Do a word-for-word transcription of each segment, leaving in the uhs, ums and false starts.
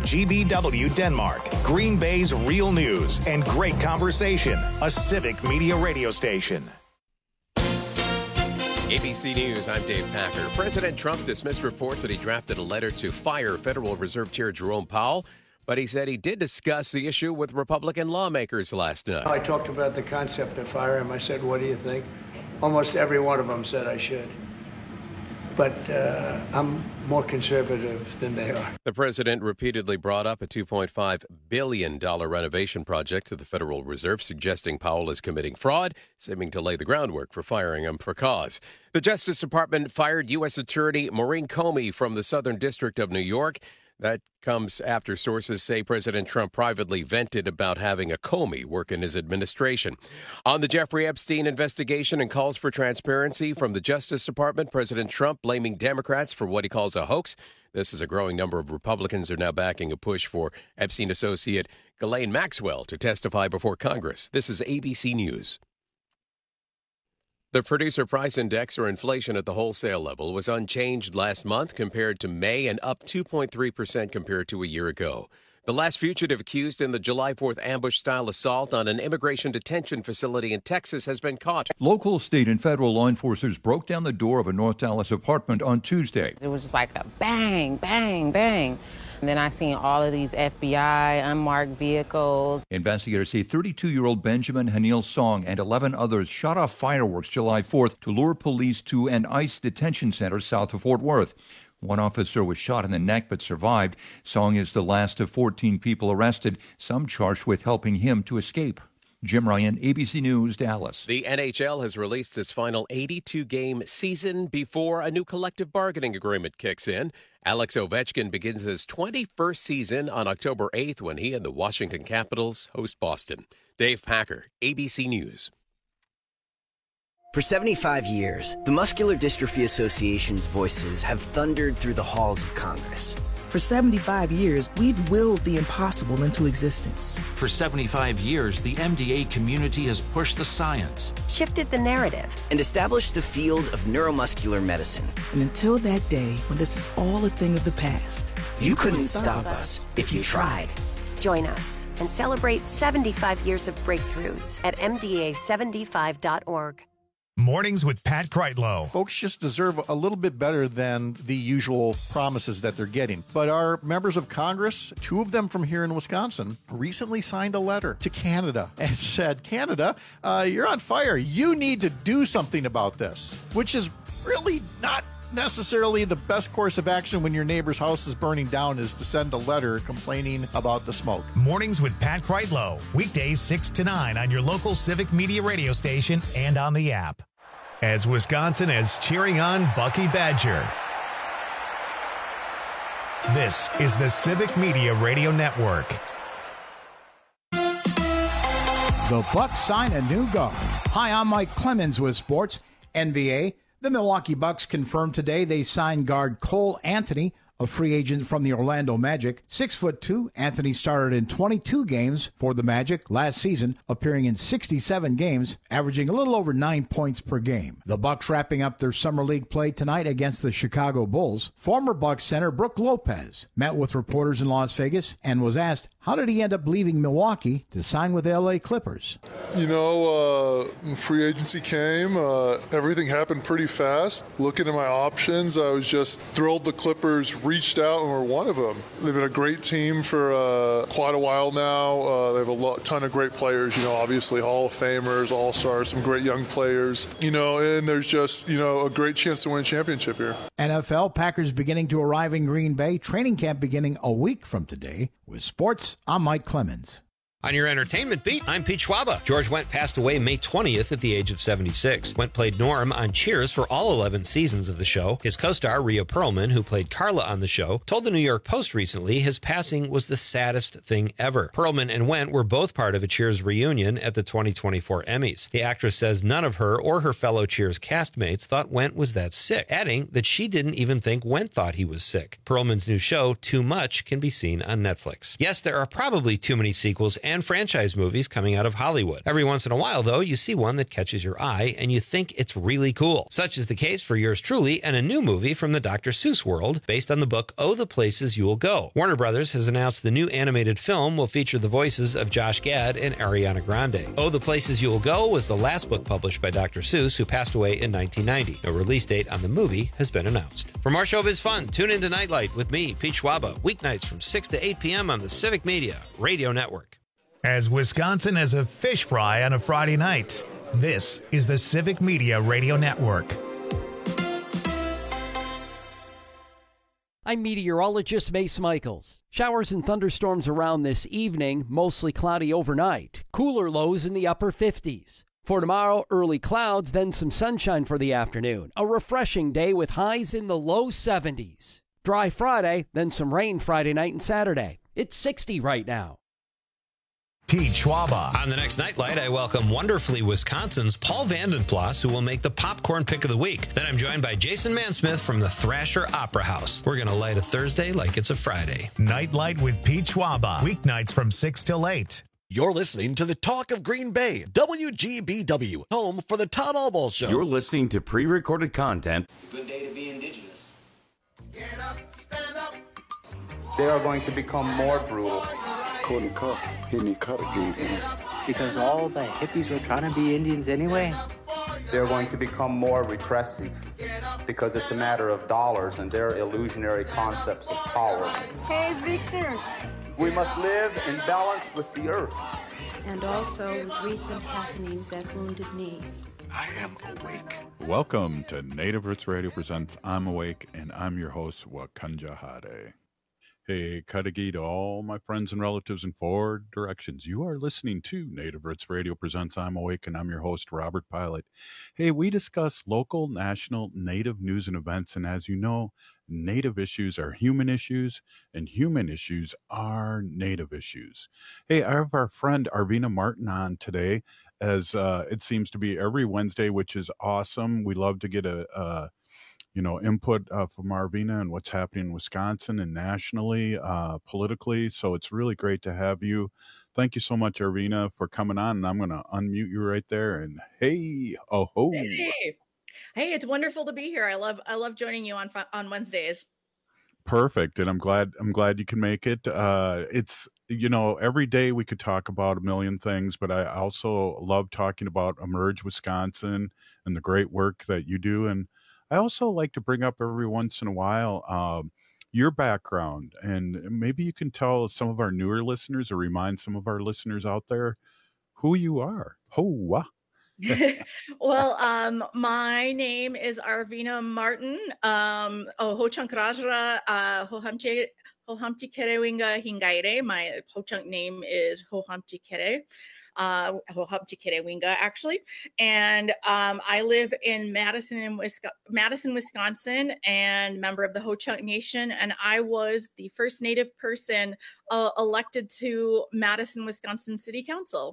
G B W Denmark, Green Bay's real news and great conversation, a civic media radio station. A B C News, I'm Dave Packer. President Trump dismissed reports that he drafted a letter to fire Federal Reserve Chair Jerome Powell, but he said he did discuss the issue with Republican lawmakers last night. I talked about the concept of fire him. I said, what do you think? Almost every one of them said I should. But uh, I'm more conservative than they are. The president repeatedly brought up a two point five billion dollars renovation project to the Federal Reserve, suggesting Powell is committing fraud, seeming to lay the groundwork for firing him for cause. The Justice Department fired U S Attorney Maureen Comey from the Southern District of New York. That comes after sources say President Trump privately vented about having a Comey work in his administration. On the Jeffrey Epstein investigation and calls for transparency from the Justice Department, President Trump blaming Democrats for what he calls a hoax. This is a growing number of Republicans are now backing a push for Epstein associate Ghislaine Maxwell to testify before Congress. This is A B C News. The Producer Price Index, or inflation at the wholesale level, was unchanged last month compared to May and up two point three percent compared to a year ago. The last fugitive accused in the July fourth ambush-style assault on an immigration detention facility in Texas has been caught. Local, state, and federal law enforcers broke down the door of a North Dallas apartment on Tuesday. It was just like a bang, bang, bang. And then I seen all of these F B I unmarked vehicles. Investigators say thirty-two-year-old Benjamin Hanil Song and eleven others shot off fireworks July fourth to lure police to an ICE detention center south of Fort Worth. One officer was shot in the neck but survived. Song is the last of fourteen people arrested, some charged with helping him to escape. Jim Ryan, A B C News, Dallas. The N H L has released its final eighty-two game season before a new collective bargaining agreement kicks in. Alex Ovechkin begins his twenty-first season on October eighth when he and the Washington Capitals host Boston. Dave Packer, A B C News. For seventy-five years, the Muscular Dystrophy Association's voices have thundered through the halls of Congress. For seventy-five years, we've willed the impossible into existence. For seventy-five years, the M D A community has pushed the science, shifted the narrative, and established the field of neuromuscular medicine. And until that day, when this is all a thing of the past, you, you couldn't stop us if you tried. Join us and celebrate seventy-five years of breakthroughs at M D A seventy-five dot org. Mornings with Pat Kreitlow. Folks just deserve a little bit better than the usual promises that they're getting. But our members of Congress, two of them from here in Wisconsin, recently signed a letter to Canada and said, Canada, uh, you're on fire. You need to do something about this, which is really not necessarily the best course of action when your neighbor's house is burning down, is to send a letter complaining about the smoke. Mornings with Pat Kreitlow. Weekdays six to nine on your local Civic Media radio station and on the app. As Wisconsin is cheering on Bucky Badger. This is the Civic Media Radio Network. The Bucks sign a new guard. Hi, I'm Mike Clemens with Sports. N B A. The Milwaukee Bucks confirmed today they signed guard Cole Anthony, a free agent from the Orlando Magic. Six foot two, Anthony started in twenty-two games for the Magic last season, appearing in sixty-seven games, averaging a little over nine points per game. The Bucks wrapping up their summer league play tonight against the Chicago Bulls. Former Bucks center Brook Lopez met with reporters in Las Vegas and was asked, how did he end up leaving Milwaukee to sign with the L A Clippers? You know, uh, free agency came. Uh, everything happened pretty fast. Looking at my options, I was just thrilled the Clippers reached out and were one of them. They've been a great team for uh, quite a while now. Uh, they have a lot, ton of great players, you know, obviously Hall of Famers, All-Stars, some great young players, you know, and there's just, you know, a great chance to win a championship here. N F L, Packers beginning to arrive in Green Bay. Training camp beginning a week from today. With sports, I'm Mike Clemens. On your entertainment beat, I'm Pete Schwaba. George Wendt passed away May twentieth at the age of seventy-six. Wendt played Norm on Cheers for all eleven seasons of the show. His co-star, Rhea Perlman, who played Carla on the show, told the New York Post recently his passing was the saddest thing ever. Perlman and Wendt were both part of a Cheers reunion at the twenty twenty-four Emmys. The actress says none of her or her fellow Cheers castmates thought Wendt was that sick, adding that she didn't even think Wendt thought he was sick. Perlman's new show, Too Much, can be seen on Netflix. Yes, there are probably too many sequels and franchise movies coming out of Hollywood. Every once in a while, though, you see one that catches your eye and you think it's really cool. Such is the case for yours truly and a new movie from the Doctor Seuss world based on the book Oh, the Places You Will Go. Warner Brothers has announced the new animated film will feature the voices of Josh Gad and Ariana Grande. Oh, the Places You Will Go was the last book published by Doctor Seuss, who passed away in nineteen ninety. No release date on the movie has been announced. For more showbiz fun, tune in to Nightlight with me, Pete Schwaba, weeknights from six to eight p.m. on the Civic Media Radio Network. As Wisconsin as a fish fry on a Friday night, this is the Civic Media Radio Network. I'm meteorologist Mace Michaels. Showers and thunderstorms around this evening, mostly cloudy overnight. Cooler lows in the upper fifties. For tomorrow, early clouds, then some sunshine for the afternoon. A refreshing day with highs in the low seventies. Dry Friday, then some rain Friday night and Saturday. It's sixty right now. Pete Schwaba. On the next Nightlight, I welcome wonderfully Wisconsin's Paul Vandenplas, who will make the popcorn pick of the week. Then I'm joined by Jason Mansmith from the Thrasher Opera House. We're going to light a Thursday like it's a Friday. Nightlight with Pete Schwaba. Weeknights from six till eight. You're listening to the Talk of Green Bay, W G B W, home for the Todd Albaugh Show. You're listening to pre-recorded content. It's a good day to be indigenous. Get up, stand up. They are going to become more brutal. Couldn't cut, he didn't cut again. Because all the hippies were trying to be Indians anyway. They're going to become more repressive because it's a matter of dollars and their illusionary concepts of power. Hey, Victor. We must live in balance with the earth. And also with recent happenings at Wounded Knee. I am awake. Welcome to Native Roots Radio Presents I'm Awake, and I'm your host, Wakanja Hade. Hey, Kadagi to all my friends and relatives in four directions. You are listening to Native Roots Radio Presents I'm Awake, and I'm your host, Robert Pilot. Hey, we discuss local, national, Native news and events, and as you know, Native issues are human issues, and human issues are Native issues. Hey, I have our friend Arvina Martin on today, as uh, it seems to be every Wednesday, which is awesome. We love to get a, a you know, input uh, from Arvina and what's happening in Wisconsin and nationally, uh, politically. So it's really great to have you. Thank you so much, Arvina, for coming on. And I'm going to unmute you right there. And hey, oh ho. Hey. Hey, it's wonderful to be here. I love I love joining you on on Wednesdays. Perfect, and I'm glad I'm glad you can make it. Uh, it's you know every day we could talk about a million things, but I also love talking about Emerge Wisconsin and the great work that you do. And I also like to bring up every once in a while um, your background, and maybe you can tell some of our newer listeners or remind some of our listeners out there who you are. Hoa. Well, um, my name is Arvina Martin. Um, oh, Ho-Chunk Rajra, uh, Hohamti Hohamti Kerewinga Hingaire. My Ho-Chunk name is Hohamti Kere, uh, Hohamti Kerewinga, actually. And um, I live in Madison, in Wisconsin, Madison, Wisconsin, and member of the Ho-Chunk Nation. And I was the first Native person uh, elected to Madison, Wisconsin City Council.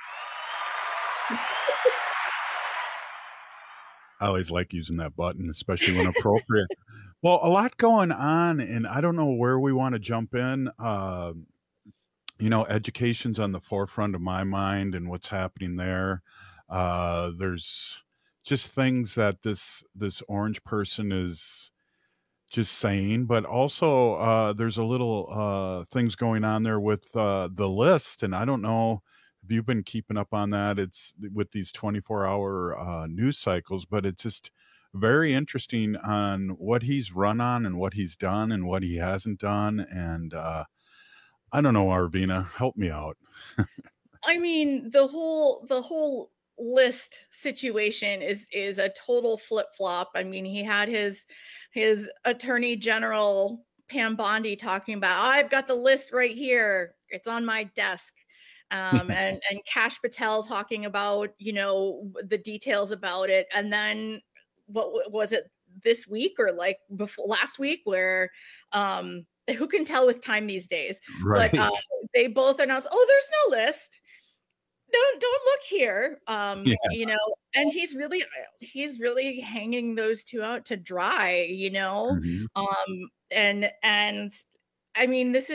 I always like using that button, especially when appropriate. Well, a lot going on, and I don't know where we want to jump in. Uh, you know, education's on the forefront of my mind and what's happening there. Uh, there's just things that this this orange person is just saying, but also uh, there's a little uh, things going on there with uh, the list, and I don't know if you've been keeping up on that. It's with these twenty-four hour uh, news cycles, but it's just very interesting on what he's run on and what he's done and what he hasn't done. And uh, I don't know, Arvina, help me out. I mean, the whole the whole list situation is is a total flip flop. I mean, he had his his Attorney General Pam Bondi talking about, I've got the list right here. It's on my desk. Um, and, and Kash Patel talking about, you know, the details about it. And then what was it this week or like before last week where um, who can tell with time these days? Right. But uh, they both announced, oh, there's no list. Don't don't look here. Um, yeah. You know, and he's really he's really hanging those two out to dry, you know. Mm-hmm. Um, and and I mean, this is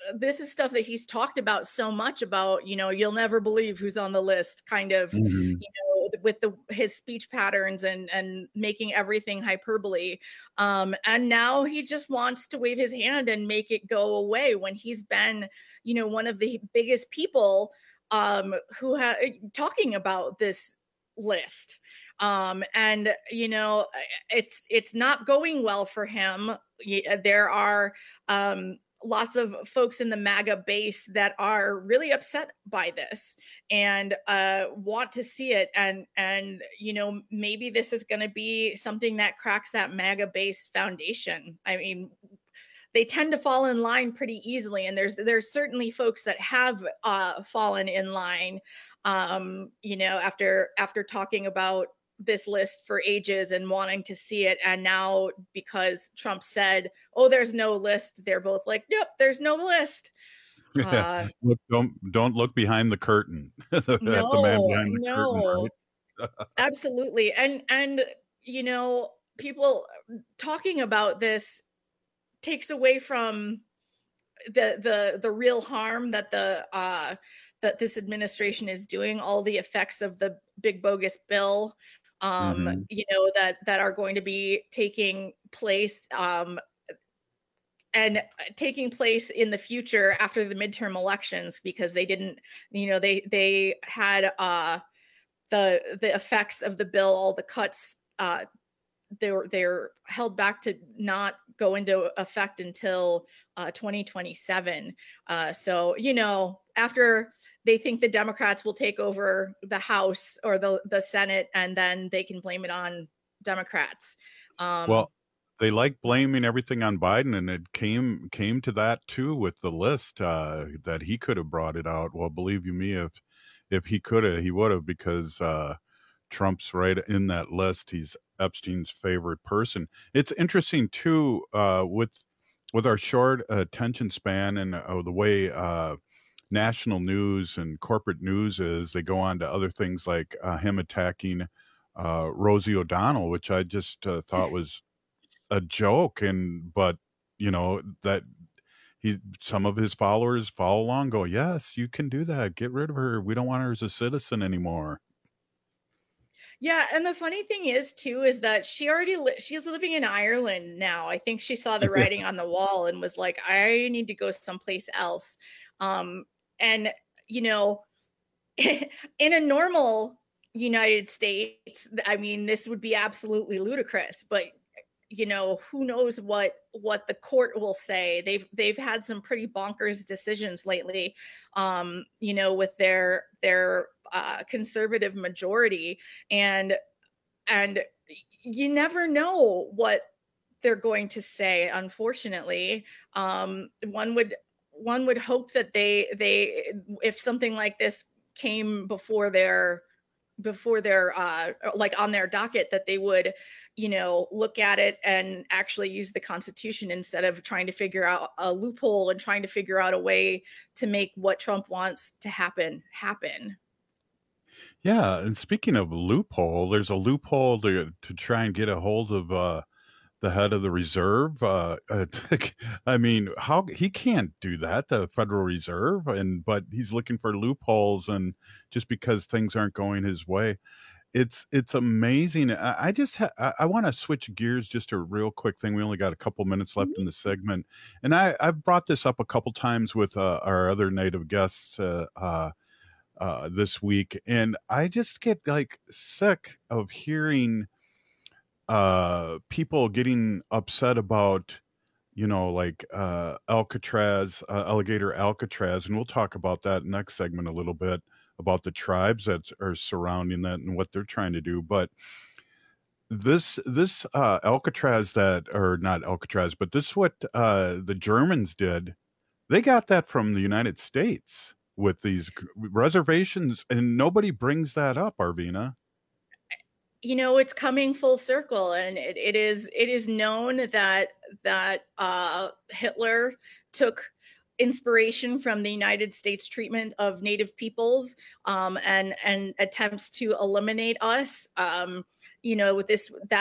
this is stuff that he's talked about so much about, you know, you'll never believe who's on the list kind of, Mm-hmm. you know, with the his speech patterns and and making everything hyperbole. Um, and now he just wants to wave his hand and make it go away when he's been, you know, one of the biggest people um, who ha- talking about this list. Um, and you know, it's it's not going well for him. There are um, lots of folks in the MAGA base that are really upset by this and uh, want to see it. And, and, you know, maybe this is going to be something that cracks that MAGA base foundation. I mean, they tend to fall in line pretty easily. And there's, there's certainly folks that have uh, fallen in line, um, you know, after, after talking about this list for ages and wanting to see it. And now because Trump said, oh, there's no list, they're both like, nope, there's no list. Uh, look, don't don't look behind the curtain. the, no, the man behind the no, curtain, right? absolutely. And, and, you know, people talking about this takes away from the, the, the real harm that the, uh, that this administration is doing, all the effects of the big bogus bill, um, mm-hmm. you know, that, that are going to be taking place, um, and taking place in the future after the midterm elections, because they didn't, you know, they, they had, uh, the, the effects of the bill, all the cuts, uh, they were, they're held back to not go into effect until, uh, twenty twenty-seven. Uh, so, you know, after they think the Democrats will take over the House or the, the Senate, and then they can blame it on Democrats. Um, well, they like blaming everything on Biden, and it came came to that too with the list, uh, that he could have brought it out. Well, believe you me, if if he could have, he would have, because uh, Trump's right in that list. He's Epstein's favorite person. It's interesting too, uh, with with our short attention span and uh, the way uh, national news and corporate news is. They go on to other things like uh, him attacking uh, Rosie O'Donnell, which I just uh, thought was a joke. And but you know that he some of his followers follow along, go, yes, you can do that, get rid of her, we don't want her as a citizen anymore. Yeah, and the funny thing is too is that she already li- she's living in Ireland now. I think she saw the writing on the wall and was like, I need to go someplace else. Um, and you know, in a normal United States, I mean, this would be absolutely ludicrous. But you know, who knows what what the court will say. They've they've had some pretty bonkers decisions lately, um, you know, with their their uh, conservative majority, and and you never know what they're going to say. Unfortunately, um, one would one would hope that they they if something like this came before their before their uh, like on their docket, that they would, you know, look at it and actually use the Constitution instead of trying to figure out a loophole and trying to figure out a way to make what Trump wants to happen happen. Yeah, and speaking of loophole, there's a loophole to to try and get a hold of uh, the head of the reserve. Uh, I mean, how he can't do that, the Federal Reserve, and but he's looking for loopholes, and just because things aren't going his way. It's it's amazing. I, I just ha- I, I want to switch gears just a real quick thing. We only got a couple minutes left in the segment, and I I've brought this up a couple times with uh, our other native guests uh, uh, uh, this week, and I just get like sick of hearing uh, people getting upset about, you know, like uh, Alcatraz, uh, alligator Alcatraz, and we'll talk about that next segment a little bit, about the tribes that are surrounding that and what they're trying to do. But this this uh, Alcatraz that, or not Alcatraz, but this is what uh, the Germans did. They got that from the United States with these reservations, and nobody brings that up, Arvina. You know, it's coming full circle, and it, it is it is known that that uh, Hitler took inspiration from the United States treatment of Native peoples, um, and and attempts to eliminate us. Um, you know, with this that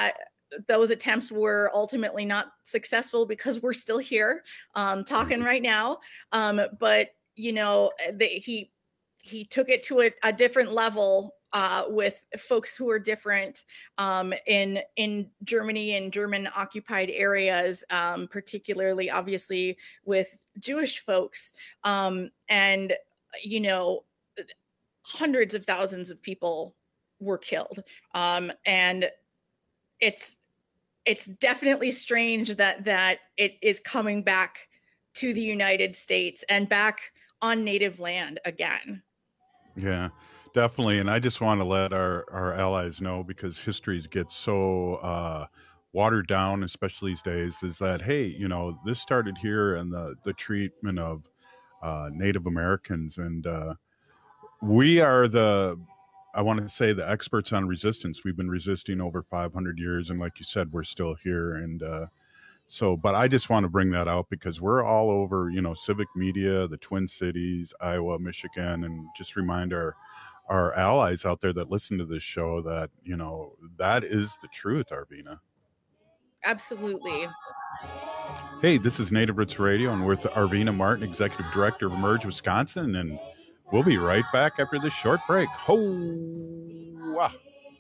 those attempts were ultimately not successful because we're still here um, talking right now. Um, but, you know, the, he he took it to a, a different level uh, with folks who are different um, in in Germany and German occupied areas, um, particularly, obviously, with Jewish folks. Um, and, you know, hundreds of thousands of people were killed. Um, and it's it's definitely strange that that it is coming back to the United States and back on native land again. Yeah, definitely. And I just want to let our, our allies know, because histories get so uh, watered down, especially these days, is that, hey, you know, this started here and the, the treatment of uh, Native Americans. And uh, we are the, I want to say, the experts on resistance. We've been resisting over five hundred years. And like you said, we're still here. And uh, so, but I just want to bring that out because we're all over, you know, civic media, the Twin Cities, Iowa, Michigan, and just remind our, our allies out there that listen to this show that, you know, that is the truth, Arvina. Absolutely. Hey, this is Native Roots Radio, and we're with Arvina Martin, Executive Director of Emerge Wisconsin, and we'll be right back after this short break. Ho!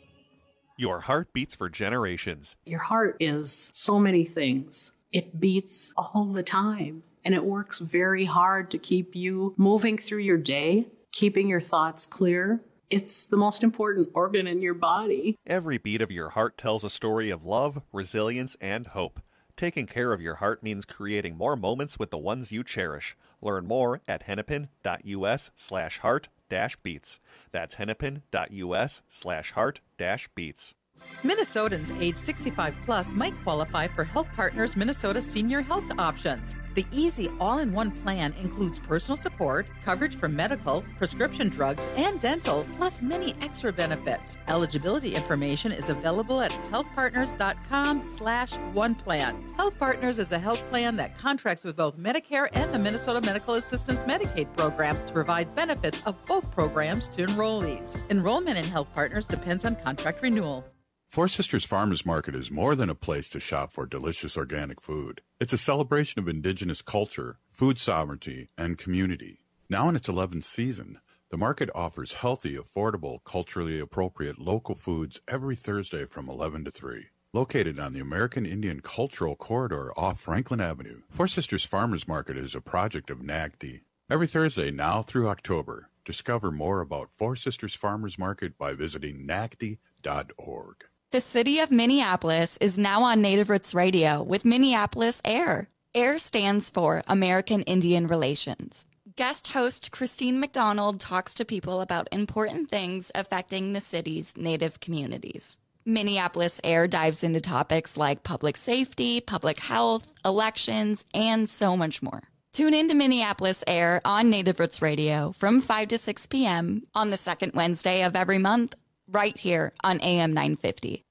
Your heart beats for generations. Your heart is so many things. It beats all the time, and it works very hard to keep you moving through your day, keeping your thoughts clear. It's the most important organ in your body. Every beat of your heart tells a story of love, resilience, and hope. Taking care of your heart means creating more moments with the ones you cherish. Learn more at hennepin.us slash heart dash beats. That's hennepin.us slash heart dash beats. Minnesotans age sixty-five plus might qualify for Health Partners Minnesota Senior Health Options. The easy all-in-one plan includes personal support, coverage for medical, prescription drugs, and dental, plus many extra benefits. Eligibility information is available at healthpartners.com slash one plan. Health Partners is a health plan that contracts with both Medicare and the Minnesota Medical Assistance Medicaid program to provide benefits of both programs to enrollees. Enrollment in Health Partners depends on contract renewal. Four Sisters Farmers Market is more than a place to shop for delicious organic food. It's a celebration of Indigenous culture, food sovereignty, and community. Now in its eleventh season, the market offers healthy, affordable, culturally appropriate local foods every Thursday from eleven to three. Located on the American Indian Cultural Corridor off Franklin Avenue, Four Sisters Farmers Market is a project of N A C D. Every Thursday now through October, discover more about Four Sisters Farmers Market by visiting N A C D dot org. The city of Minneapolis is now on Native Roots Radio with Minneapolis AIR. AIR stands for American Indian Relations. Guest host Christine McDonald talks to people about important things affecting the city's Native communities. Minneapolis AIR dives into topics like public safety, public health, elections, and so much more. Tune in to Minneapolis AIR on Native Roots Radio from five to six p.m. on the second Wednesday of every month, right here on A M nine fifty.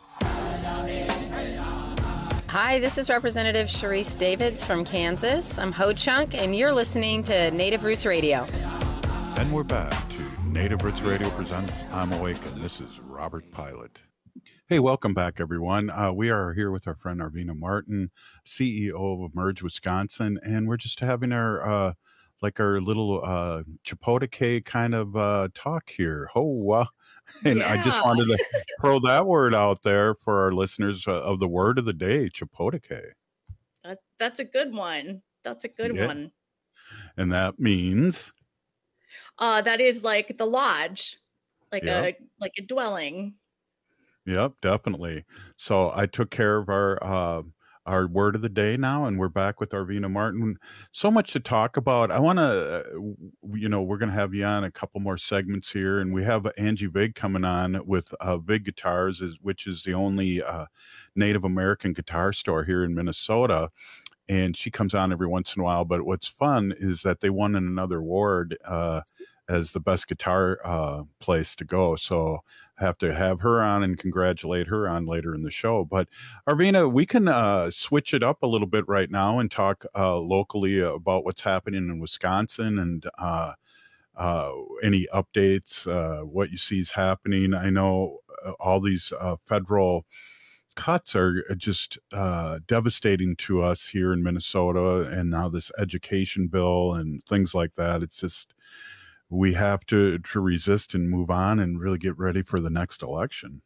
Hi, this is Representative Sharice Davids from Kansas. I'm Ho Chunk, and you're listening to Native Roots Radio. And we're back to Native Roots Radio presents I'm Awake, and this is Robert Pilot. Hey, welcome back, everyone. Uh, we are here with our friend Arvina Martin, C E O of Emerge Wisconsin, and we're just having our uh, like our little uh, Chapotake kind of uh, talk here. Oh, uh, and yeah. I just wanted to throw that word out there for our listeners uh, of the word of the day, Chapotake. That, that's a good one. That's a good yeah. one. And that means? Uh, that is like the lodge, like yep. a like a dwelling. Yep, definitely. So I took care of our uh, our word of the day now, and we're back with Arvina Martin. So much to talk about. I want to, you know, we're going to have you on a couple more segments here, and we have Angie Vig coming on with uh, Vig Guitars, which is the only uh, Native American guitar store here in Minnesota. And she comes on every once in a while. But what's fun is that they won another award uh, as the best guitar uh, place to go. So I have to have her on and congratulate her on later in the show. But Arvina, we can uh, switch it up a little bit right now and talk uh, locally about what's happening in Wisconsin and uh, uh, any updates, uh, what you see is happening. I know all these uh, federal cuts are just uh, devastating to us here in Minnesota, and now this education bill and things like that. It's just, we have to, to resist and move on and really get ready for the next election.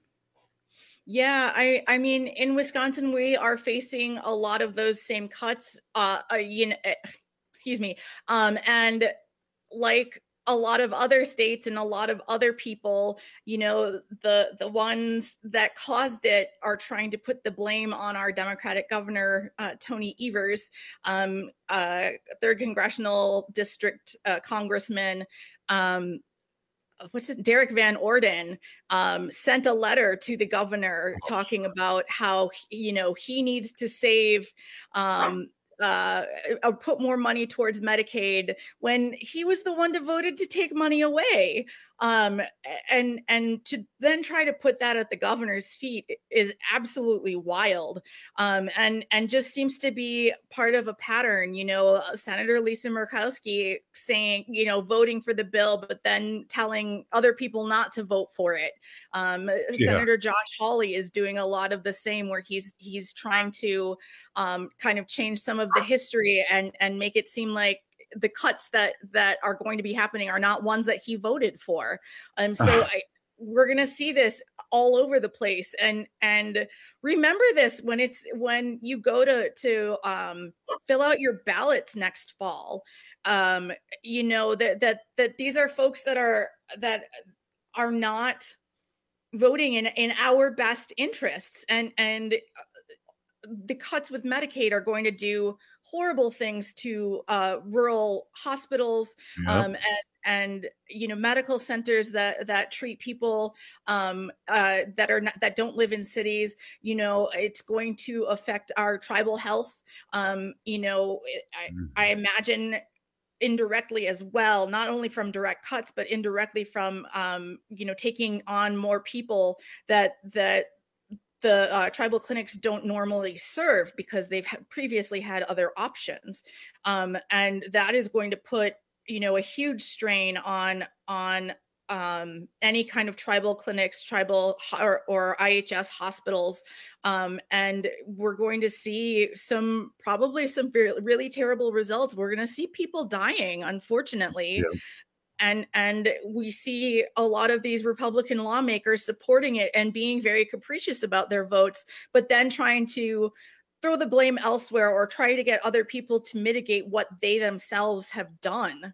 Yeah, I, I mean, in Wisconsin, we are facing a lot of those same cuts, uh, uh you know, excuse me. Um, and like a lot of other states and a lot of other people, you know, the the ones that caused it are trying to put the blame on our Democratic governor, uh, Tony Evers, um, uh, third congressional district uh, congressman. Um, what's it? Derek Van Orden um, sent a letter to the governor talking about how, you know, he needs to save um, Uh, uh, put more money towards Medicaid when he was the one devoted to take money away. Um, and and to then try to put that at the governor's feet is absolutely wild. Um, and, and just seems to be part of a pattern, you know, Senator Lisa Murkowski saying, you know, voting for the bill, but then telling other people not to vote for it. Um, yeah. Senator Josh Hawley is doing a lot of the same, where he's, he's trying to um, kind of change some of the history and, and make it seem like the cuts that that are going to be happening are not ones that he voted for. Um, so I, we're going to see this all over the place. And and remember this when it's when you go to to um, fill out your ballots next fall. Um, you know that that that these are folks that are that are not voting in in our best interests, and and. the cuts with Medicaid are going to do horrible things to uh, rural hospitals yep. um, and, and, you know, medical centers that, that treat people um, uh, that are not, that don't live in cities. You know, it's going to affect our tribal health. Um, you know, I, mm. I imagine indirectly as well, not only from direct cuts, but indirectly from, um, you know, taking on more people that, that, the uh, tribal clinics don't normally serve because they've ha- previously had other options. Um, and that is going to put, you know, a huge strain on, on um, any kind of tribal clinics, tribal or, or I H S hospitals. Um, and we're going to see some, probably some really terrible results. We're going to see people dying, unfortunately. Yeah. And and we see a lot of these Republican lawmakers supporting it and being very capricious about their votes, but then trying to throw the blame elsewhere or try to get other people to mitigate what they themselves have done.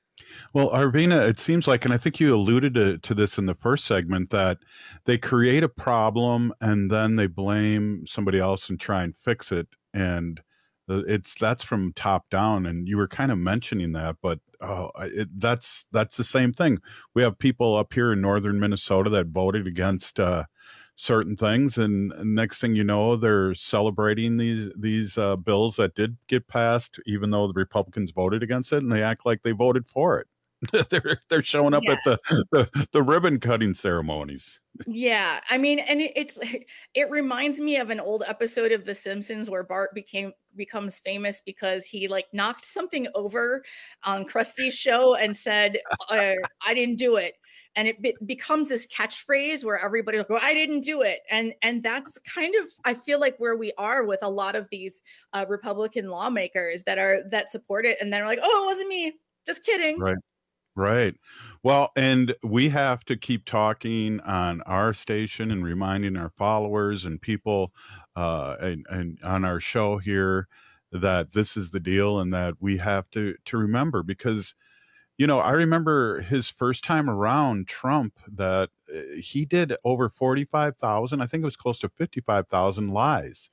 Well, Arvina, it seems like, and I think you alluded to, to this in the first segment, that they create a problem and then they blame somebody else and try and fix it. And it's that's from top down, and you were kind of mentioning that, but oh, it, that's that's the same thing. We have people up here in northern Minnesota that voted against uh, certain things, and next thing you know, they're celebrating these these uh, bills that did get passed, even though the Republicans voted against it, and they act like they voted for it. they're they're showing up yeah. at the, the the ribbon cutting ceremonies. Yeah, I mean, and it, it's it reminds me of an old episode of The Simpsons where Bart became becomes famous because he like knocked something over on Krusty's show and said, uh, "I didn't do it," and it be- becomes this catchphrase where everybody will go, "I didn't do it," and and that's kind of I feel like where we are with a lot of these uh, Republican lawmakers that are that support it, and then are like, "Oh, it wasn't me, just kidding." Right. Right. Well, and we have to keep talking on our station and reminding our followers and people uh, and, and on our show here that this is the deal and that we have to, to remember because, you know, I remember his first time around, Trump, that he did over forty-five thousand, I think it was close to fifty-five thousand lies.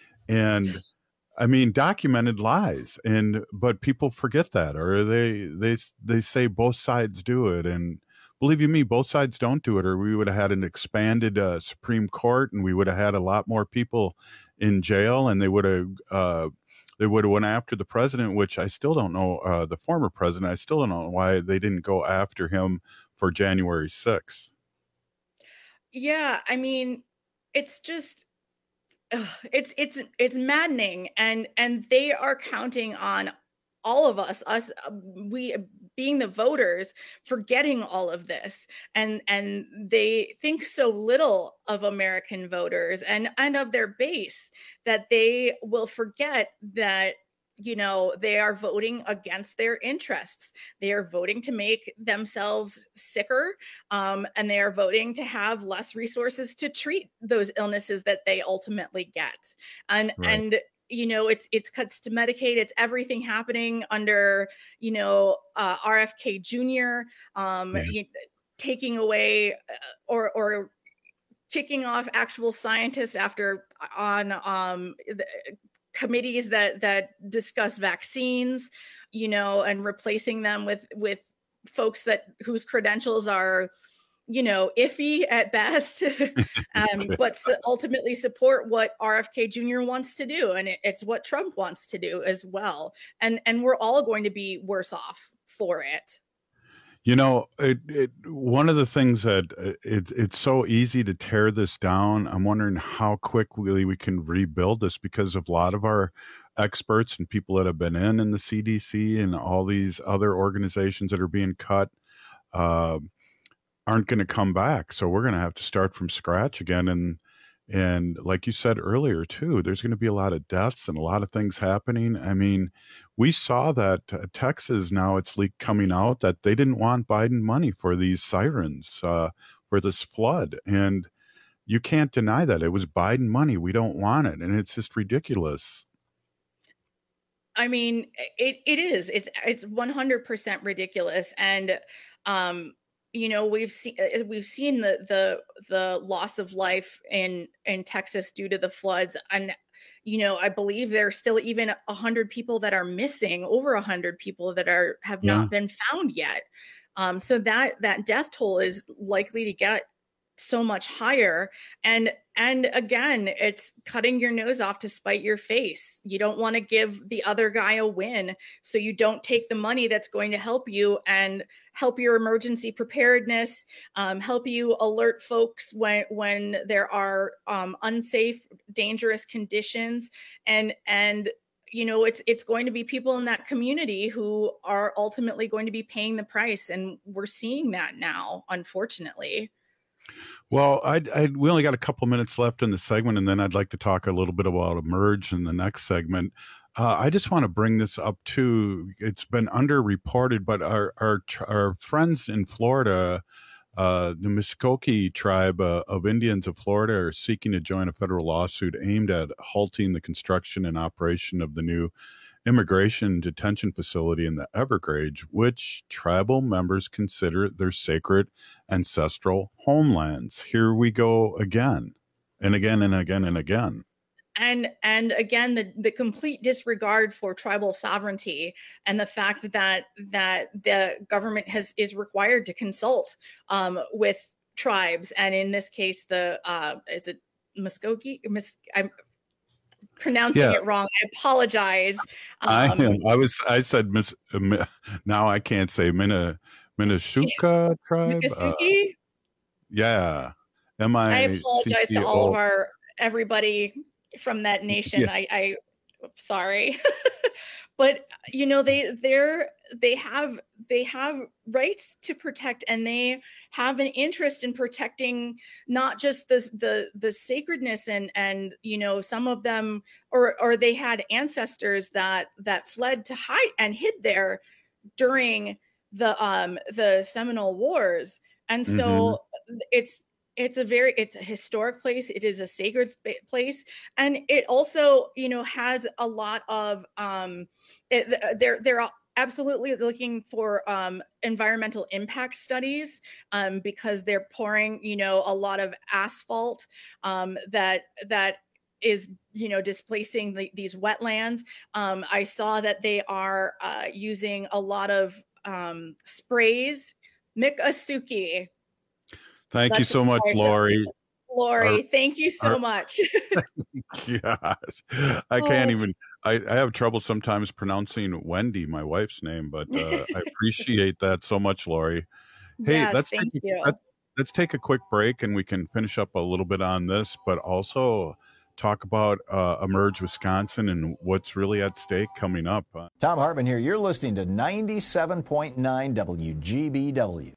And I mean, documented lies, and but people forget that, or they they they say both sides do it, and believe you me, both sides don't do it, or we would have had an expanded uh, Supreme Court, and we would have had a lot more people in jail, and they would have uh, they would have went after the president, which I still don't know, uh, the former president. I still don't know why they didn't go after him for January sixth. Yeah, I mean, it's just. It's it's it's maddening, and and they are counting on all of us, us we being the voters, forgetting all of this, and and they think so little of American voters and and of their base that they will forget that, you know, they are voting against their interests. They are voting to make themselves sicker, um, and they are voting to have less resources to treat those illnesses that they ultimately get. And Right. and you know, it's it's cuts to Medicaid. It's everything happening under, you know, uh, R F K Junior, um, Yeah. you, taking away uh, or or kicking off actual scientists after on um, the, committees that that discuss vaccines, you know, and replacing them with with folks that whose credentials are, you know, iffy at best, um, but su- ultimately support what R F K Junior wants to do, and it, it's what Trump wants to do as well. And and we're all going to be worse off for it. You know, it, it, one of the things that uh, it, it's so easy to tear this down. I'm wondering how quickly we can rebuild this, because of a lot of our experts and people that have been in in the C D C and all these other organizations that are being cut uh, aren't going to come back. So we're going to have to start from scratch again. And and like you said earlier too, there's going to be a lot of deaths and a lot of things happening. I mean, we saw that uh, Texas, now it's leaked coming out that they didn't want Biden money for these sirens, uh, for this flood. And you can't deny that. It was Biden money. We don't want it. And it's just ridiculous. I mean, it it is. It's it's one hundred percent ridiculous. And um you know, we've seen we've seen the the the loss of life in in Texas due to the floods, and you know, I believe there's still even a hundred people that are missing, over a hundred people that are have Yeah. not been found yet. Um, so that that death toll is likely to get so much higher. And and again, it's cutting your nose off to spite your face. You don't want to give the other guy a win, so you don't take the money that's going to help you and help your emergency preparedness, um, help you alert folks when when there are um, unsafe, dangerous conditions, and and you know, it's it's going to be people in that community who are ultimately going to be paying the price, and we're seeing that now, unfortunately. Well, I, I we only got a couple minutes left in the segment, and then I'd like to talk a little bit about Emerge in the next segment. Uh, I just want to bring this up too. It's been underreported, but our our our friends in Florida, uh, the Muskogee tribe uh, of Indians of Florida, are seeking to join a federal lawsuit aimed at halting the construction and operation of the new immigration detention facility in the Everglades, which tribal members consider their sacred ancestral homelands. Here we go again and again and again and again. And and again, the, the complete disregard for tribal sovereignty, and the fact that that the government has is required to consult um, with tribes, and in this case, the uh, is it Muskogee? Mus- I'm pronouncing Yeah. it wrong. I apologize. I Um, am. I was. I said. Miss. Uh, mi- now I can't say Mina Minnesota tribe. Uh, Miccosukee? yeah. M I I apologize to all of our everybody from that nation. Yeah. I, I sorry. But you know, they they're they have they have rights to protect, and they have an interest in protecting not just the the the sacredness, and and you know, some of them, or or they had ancestors that that fled to hide and hid there during the um the Seminole Wars. And so it's it's a very it's a historic place. It is a sacred sp- place, and it also, you know, has a lot of um it, they're they're absolutely looking for um environmental impact studies, um because they're pouring, you know, a lot of asphalt um that that is, you know, displacing the, these wetlands. um I saw that they are uh using a lot of um sprays. Miccosukee. Thank you That's so as much, far as- Lori. Lori, Our- thank you so our- much. Gosh, I can't even. I, I have trouble sometimes pronouncing Wendy, my wife's name, but uh, I appreciate that so much, Lori. Hey, Yes, let's thank take a, you. let, let's take a quick break, and we can finish up a little bit on this, but also talk about uh, Emerge Wisconsin and what's really at stake coming up. Uh, Tom Hartman here. You're listening to ninety-seven point nine W G B W.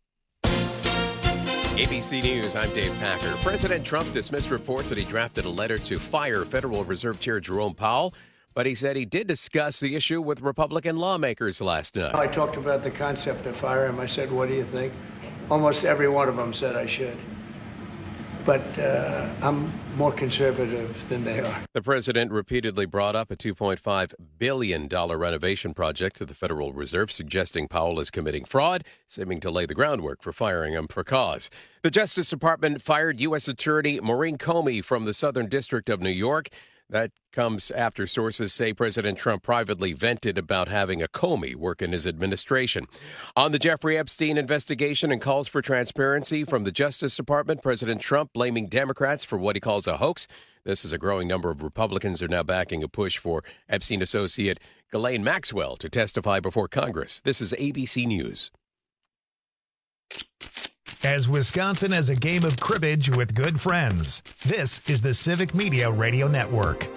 A B C News, I'm Dave Packer. President Trump dismissed reports that he drafted a letter to fire Federal Reserve Chair Jerome Powell, but he said he did discuss the issue with Republican lawmakers last night. I talked about the concept of fire him. I said, what do you think? Almost every one of them said I should. But uh, I'm more conservative than they are. The president repeatedly brought up a two point five billion dollars renovation project to the Federal Reserve, suggesting Powell is committing fraud, seeming to lay the groundwork for firing him for cause. The Justice Department fired U S Attorney Maureen Comey from the Southern District of New York. That comes after sources say President Trump privately vented about having a Comey work in his administration. On the Jeffrey Epstein investigation and calls for transparency from the Justice Department, President Trump blaming Democrats for what he calls a hoax. This is a growing number of Republicans are now backing a push for Epstein associate Ghislaine Maxwell to testify before Congress. This is A B C News. As Wisconsin has a game of cribbage with good friends, this is the Civic Media Radio Network.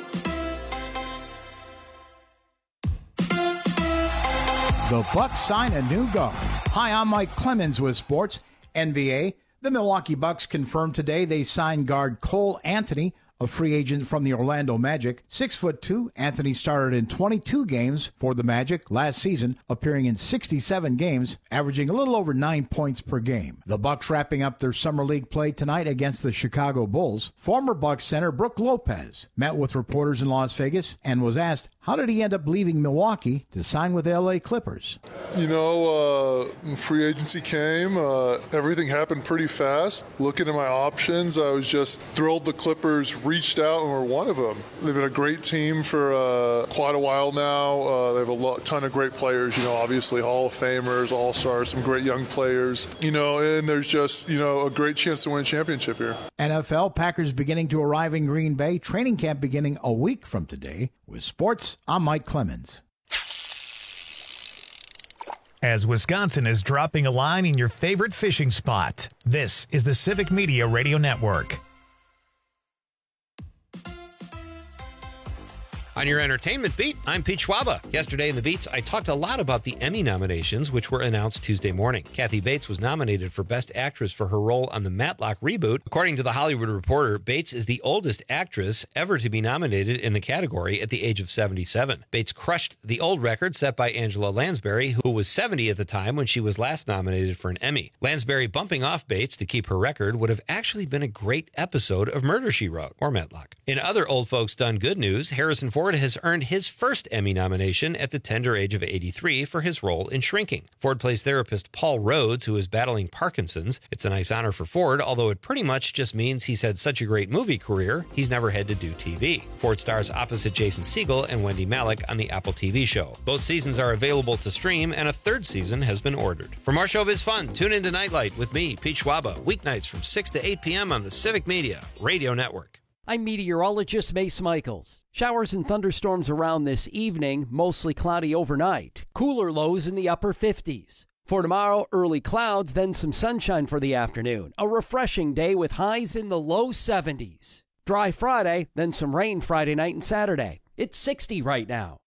The Bucks sign a new guard. Hi, I'm Mike Clemens with Sports. N B A, the Milwaukee Bucks confirmed today they signed guard Cole Anthony, a free agent from the Orlando Magic. Six foot two, Anthony started in twenty-two games for the Magic last season, appearing in sixty-seven games, averaging a little over nine points per game. The Bucks wrapping up their summer league play tonight against the Chicago Bulls. Former Bucks center Brook Lopez met with reporters in Las Vegas and was asked, how did he end up leaving Milwaukee to sign with the L A Clippers? You know, uh, free agency came. Uh, everything happened pretty fast. Looking at my options, I was just thrilled the Clippers reached out and were one of them. They've been a great team for uh, quite a while now. Uh, they have a lot, ton of great players, you know, obviously Hall of Famers, All-Stars, some great young players, you know, and there's just, you know, a great chance to win a championship here. N F L, Packers beginning to arrive in Green Bay. Training camp beginning a week from today. With sports, I'm Mike Clemens. As Wisconsin is dropping a line in your favorite fishing spot, this is the Civic Media Radio Network. On your entertainment beat, I'm Pete Schwaba. Yesterday in the Beats, I talked a lot about the Emmy nominations, which were announced Tuesday morning. Kathy Bates was nominated for Best Actress for her role on the Matlock reboot. According to The Hollywood Reporter, Bates is the oldest actress ever to be nominated in the category at the age of seventy-seven. Bates crushed the old record set by Angela Lansbury, who was seventy at the time when she was last nominated for an Emmy. Lansbury bumping off Bates to keep her record would have actually been a great episode of Murder, She Wrote, or Matlock. In other old folks done good news, Harrison Ford has earned his first Emmy nomination at the tender age of eighty-three for his role in Shrinking. Ford plays therapist Paul Rhodes, who is battling Parkinson's. It's a nice honor for Ford, although it pretty much just means he's had such a great movie career, he's never had to do T V. Ford stars opposite Jason Segel and Wendy Malick on the Apple T V show. Both seasons are available to stream, and a third season has been ordered. For more showbiz fun, tune into Nightlight with me, Pete Schwaba, weeknights from six to eight p.m. on the Civic Media Radio Network. I'm meteorologist Mace Michaels. Showers and thunderstorms around this evening, mostly cloudy overnight. Cooler lows in the upper fifties. For tomorrow, early clouds, then some sunshine for the afternoon. A refreshing day with highs in the low seventies. Dry Friday, then some rain Friday night and Saturday. It's sixty right now.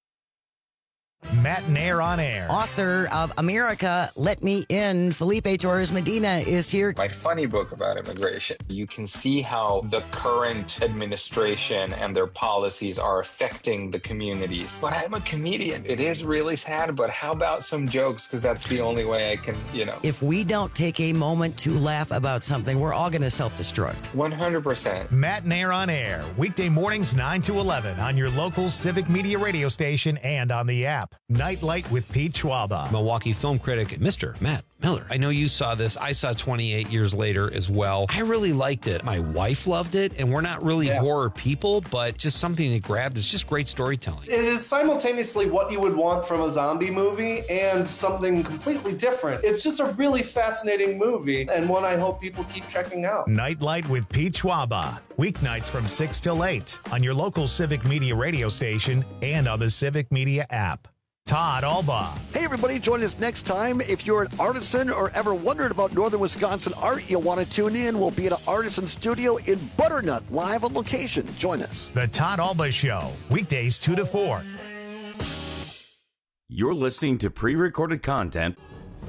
Matt Nair on air. Author of America, Let Me In, Felipe Torres Medina is here. My funny book about immigration. You can see how the current administration and their policies are affecting the communities. But I'm a comedian. It is really sad, but how about some jokes? Because that's the only way I can, you know. If we don't take a moment to laugh about something, we're all going to self-destruct. one hundred percent. Matt Nair on air, weekday mornings nine to eleven on your local Civic Media radio station and on the app. Nightlight with Pete Schwaba. Milwaukee film critic, Mister Matt Miller. I know you saw this. I saw twenty-eight years later as well. I really liked it. My wife loved it, and we're not really yeah. horror people, but just something that grabbed. It's just great storytelling. It is simultaneously what you would want from a zombie movie and something completely different. It's just a really fascinating movie, and one I hope people keep checking out. Nightlight with Pete Schwaba. Weeknights from six till eight on your local Civic Media radio station and on the Civic Media app. Todd Alba. Hey, everybody, join us next time. If you're an artisan or ever wondered about Northern Wisconsin art, you'll want to tune in. We'll be at an artisan studio in Butternut, live on location. Join us. The Todd Alba Show, weekdays two to four. You're listening to pre-recorded content.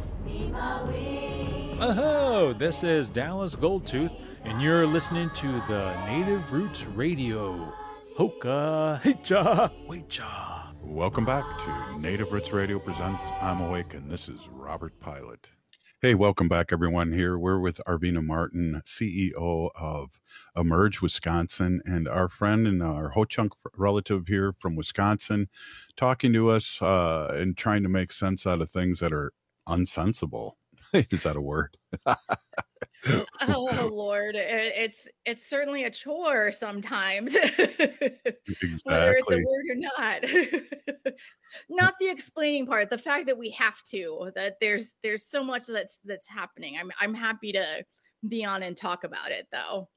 Oh, this is Dallas Goldtooth, and you're listening to the Native Roots Radio. Hoka, hicha, wecha. Welcome back to Native Roots Radio presents I'm Awake, and this is Robert Pilot. Hey, welcome back, everyone. Here we're with Arvina Martin, C E O of Emerge Wisconsin, and our friend and our Ho-Chunk relative here from Wisconsin, talking to us uh, and trying to make sense out of things that are unsensible. Is that a word? Oh Lord, it, it's it's certainly a chore sometimes, exactly. Whether it's a word or not. Not the explaining part, the fact that we have to, that there's there's so much that's that's happening. I'm I'm happy to be on and talk about it, though.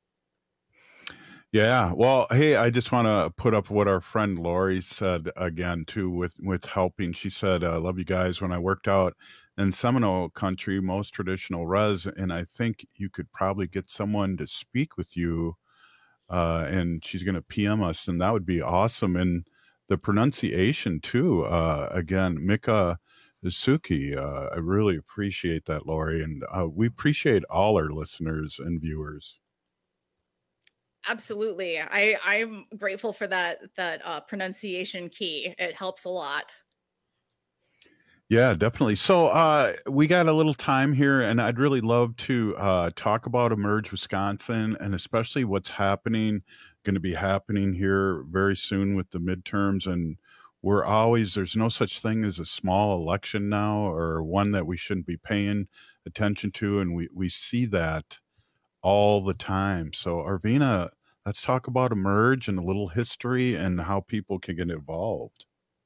Yeah, well, hey, I just want to put up what our friend Lori said again too, with with helping. She said, "I love you guys. When I worked out in Seminole country, most traditional res, and I think you could probably get someone to speak with you, uh, and she's going to P M us, and that would be awesome." And the pronunciation too, uh, again, Mika Suki, uh, I really appreciate that, Lori, and uh, we appreciate all our listeners and viewers. Absolutely. I, I'm grateful for that, that uh, pronunciation key. It helps a lot. Yeah, definitely. So uh, we got a little time here, and I'd really love to uh, talk about Emerge Wisconsin, and especially what's happening, going to be happening here very soon with the midterms. And we're always, there's no such thing as a small election now, or one that we shouldn't be paying attention to. And we, we see that all the time. So Arvina, let's talk about Emerge and a little history and how people can get involved.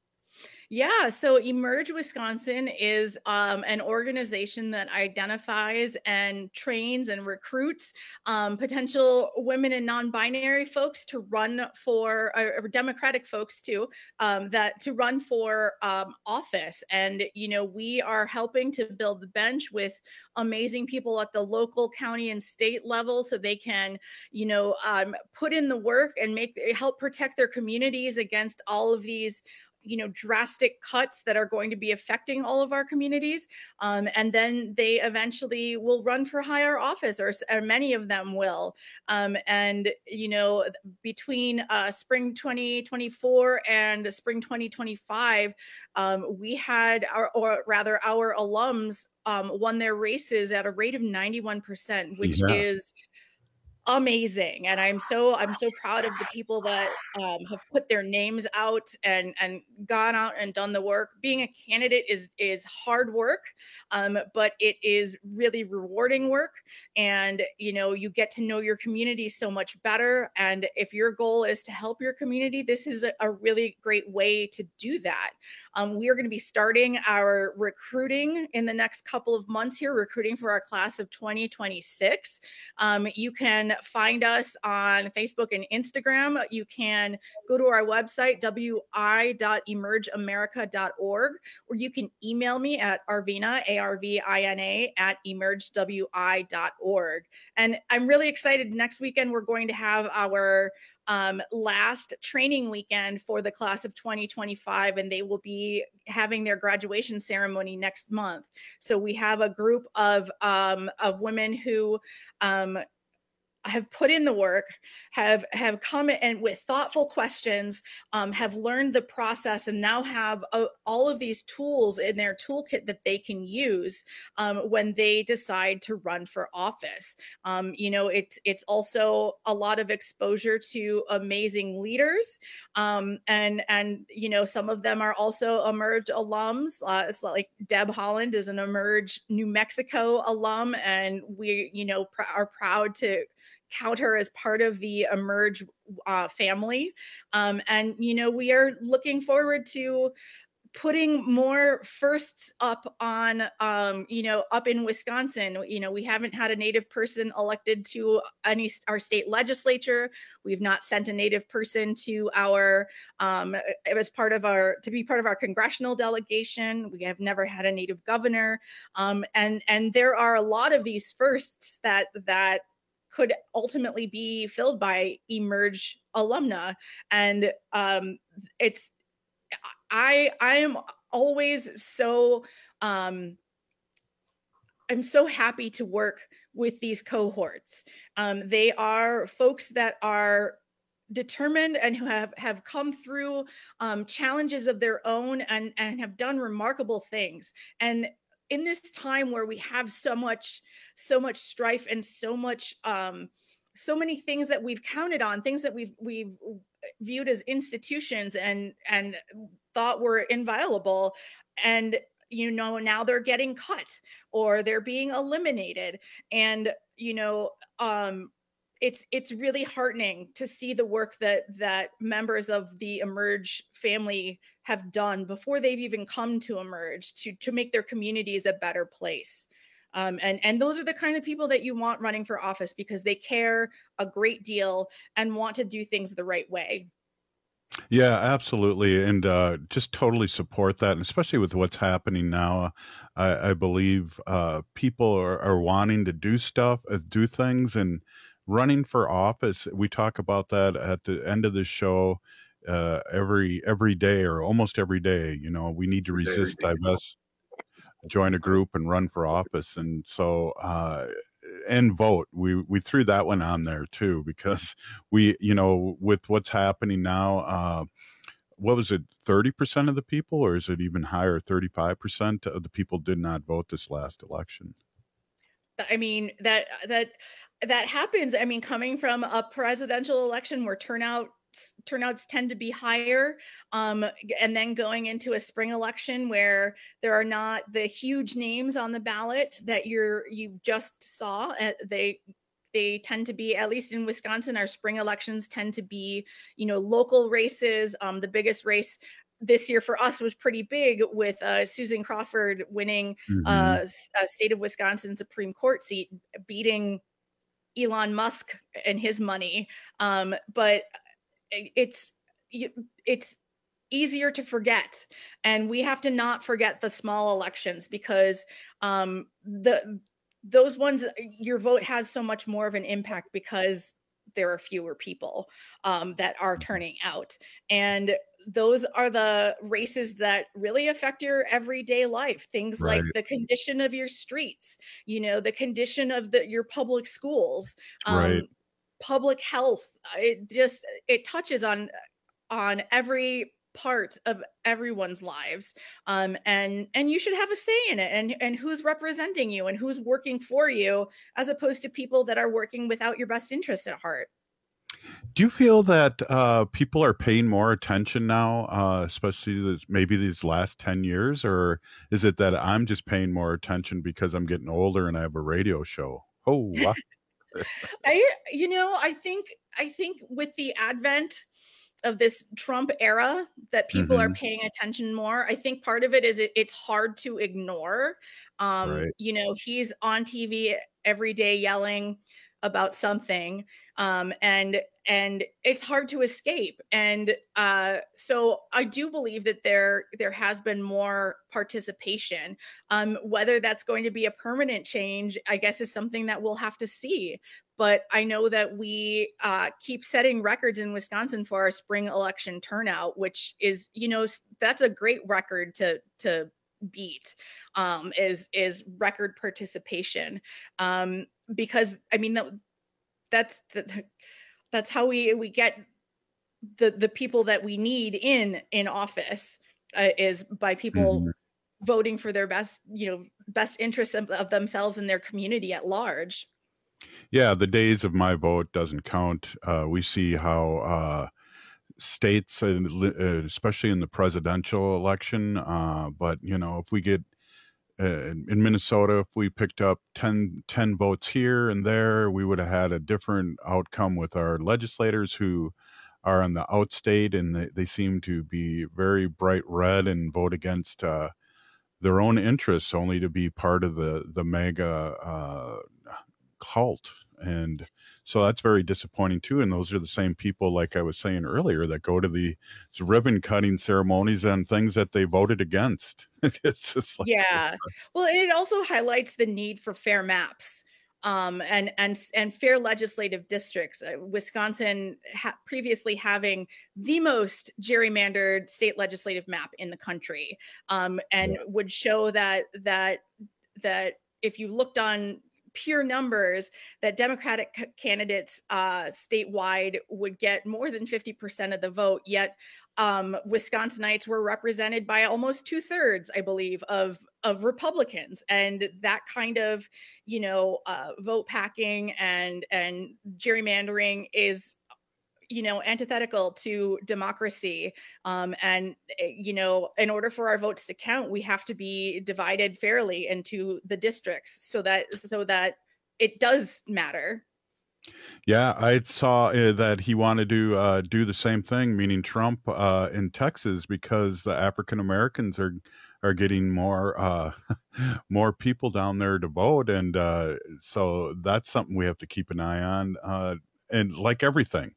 Yeah, so Emerge Wisconsin is um, an organization that identifies and trains and recruits um, potential women and non-binary folks to run for, or Democratic folks too, um, that to run for um, office. And, you know, we are helping to build the bench with amazing people at the local, county, and state level so they can, you know, um, put in the work and make help protect their communities against all of these you know, drastic cuts that are going to be affecting all of our communities. Um, and then they eventually will run for higher office, or, or many of them will. Um, and, you know, between uh, spring twenty twenty-four and spring twenty twenty-five, um, we had our, or rather our alums um, won their races at a rate of ninety-one percent, which yeah. is amazing. And I'm so I'm so proud of the people that um, have put their names out and and gone out and done the work. Being a candidate is is hard work, um, but it is really rewarding work. And you know, you get to know your community so much better. And if your goal is to help your community, this is a, a really great way to do that. Um, we are going to be starting our recruiting in the next couple of months here, recruiting for our class of twenty twenty-six. Um, you can find us on Facebook and Instagram. You can go to our website, w i dot emerge america dot org, or you can email me at arvina, A R V I N A, at emerge w i dot org. And I'm really excited. Next weekend, we're going to have our um, last training weekend for the class of twenty twenty-five, and they will be having their graduation ceremony next month. So we have a group of, um, of women who, um, have put in the work, have have come and with thoughtful questions, um, have learned the process, and now have uh, all of these tools in their toolkit that they can use um, when they decide to run for office. Um, you know, it's it's also a lot of exposure to amazing leaders, um, and and you know, some of them are also Emerge alums. Uh, it's like Deb Holland is an Emerge New Mexico alum, and we you know pr- are proud to count her as part of the Emerge uh, family. Um, and, you know, we are looking forward to putting more firsts up on, um, you know, up in Wisconsin. You know, we haven't had a Native person elected to any our state legislature. We've not sent a Native person to our, um, as part of our, to be part of our congressional delegation. We have never had a Native governor. Um, and, and there are a lot of these firsts that, that could ultimately be filled by Emerge alumna. And um, it's, I I am always so um, I'm so happy to work with these cohorts. Um, they are folks that are determined and who have have come through um, challenges of their own and and have done remarkable things. And in this time where we have so much so much strife and so much um, so many things that we've counted on, things that we've we've viewed as institutions and and thought were inviolable, and you know now they're getting cut or they're being eliminated, and you know um it's it's really heartening to see the work that that members of the Emerge family have done before they've even come to Emerge to to make their communities a better place. Um, and, and those are the kind of people that you want running for office because they care a great deal and want to do things the right way. Yeah, absolutely. And uh, just totally support that. And especially with what's happening now, I, I believe uh, people are, are wanting to do stuff, uh, do things, and running for office. We talk about that at the end of the show uh, every every day or almost every day. You know, we need to resist, divest, join a group and run for office. And so, uh, and vote. We, we threw that one on there too, because we, you know, with what's happening now, uh, what was it? thirty percent of the people, or is it even higher? thirty-five percent of the people did not vote this last election. I mean, that, that, that happens. I mean, coming from a presidential election where turnout turnouts tend to be higher, um, and then going into a spring election where there are not the huge names on the ballot that you're you just saw. Uh, they they tend to be, at least in Wisconsin, our spring elections tend to be, you know, local races. Um, the biggest race this year for us was pretty big, with uh, Susan Crawford winning mm-hmm. uh, a state of Wisconsin Supreme Court seat, beating Elon Musk and his money. Um, but it's it's easier to forget, and we have to not forget the small elections, because um the those ones, your vote has so much more of an impact because there are fewer people um that are turning out, and those are the races that really affect your everyday life. Things right. like the condition of your streets, you know, the condition of the your public schools, um, right. public health. It just it touches on on every part of everyone's lives, um and and you should have a say in it, and and who's representing you and who's working for you, as opposed to people that are working without your best interest at heart. Do you feel that uh people are paying more attention now, uh especially this, maybe these last ten years, or is it that I'm just paying more attention because I'm getting older and I have a radio show? Oh wow. I, you know, I think, I think with the advent of this Trump era that people mm-hmm. are paying attention more. I think part of it is it, it's hard to ignore. Um, right. You know, he's on T V every day yelling about something, um, and and it's hard to escape. And uh, so I do believe that there there has been more participation. Um, whether that's going to be a permanent change, I guess, is something that we'll have to see. But I know that we uh, keep setting records in Wisconsin for our spring election turnout, which is, you know, that's a great record to to beat, um, is is record participation. Um, because I mean, that, that's the, that's how we we get the the people that we need in in office, uh, is by people mm-hmm. voting for their best, you know, best interests of, of themselves and their community at large. Yeah, the days of my vote doesn't count. Uh, we see how uh, states, especially in the presidential election, uh, but, you know, if we get uh, in Minnesota, if we picked up ten, ten votes here and there, we would have had a different outcome with our legislators who are on the outstate, and they, they seem to be very bright red and vote against uh, their own interests, only to be part of the the MAGA uh, cult. And so that's very disappointing too. And those are the same people, like I was saying earlier, that go to the ribbon cutting ceremonies and things that they voted against. It's just like, yeah. Well, and it also highlights the need for fair maps. Um, and and and fair legislative districts. Uh, Wisconsin ha- previously having the most gerrymandered state legislative map in the country, um, and yeah. would show that that that if you looked on pure numbers, that Democratic c- candidates uh, statewide would get more than fifty percent of the vote. Yet um, Wisconsinites were represented by almost two thirds, I believe, of of Republicans, and that kind of, you know, uh, vote packing and and gerrymandering is, you know, antithetical to democracy. Um, and, you know, in order for our votes to count, we have to be divided fairly into the districts so that so that it does matter. Yeah, I saw uh, that he wanted to uh, do the same thing, meaning Trump uh, in Texas, because the African Americans are are getting more uh, more people down there to vote, and uh, so that's something we have to keep an eye on. Uh, and like everything,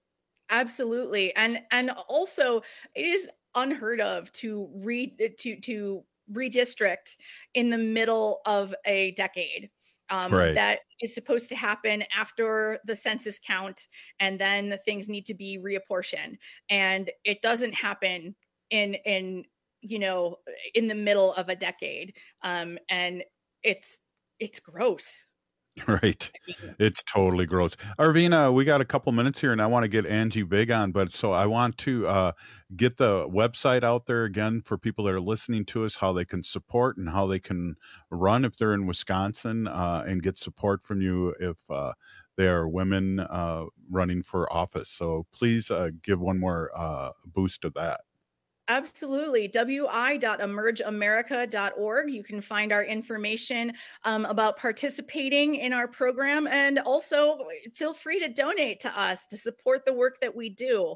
absolutely, and and also it is unheard of to read to to redistrict in the middle of a decade. Um, right. That is supposed to happen after the census count, and then the things need to be reapportioned, and it doesn't happen in in you know in the middle of a decade, um, and it's it's gross. Right. It's totally gross. Arvina, we got a couple minutes here, and I want to get Angie Vig on, but so I want to uh, get the website out there again for people that are listening to us, how they can support and how they can run if they're in Wisconsin, uh, and get support from you if uh, they are women uh, running for office. So please uh, give one more uh, boost to that. Absolutely. W I dot emerge america dot org. You can find our information um, about participating in our program, and also feel free to donate to us to support the work that we do.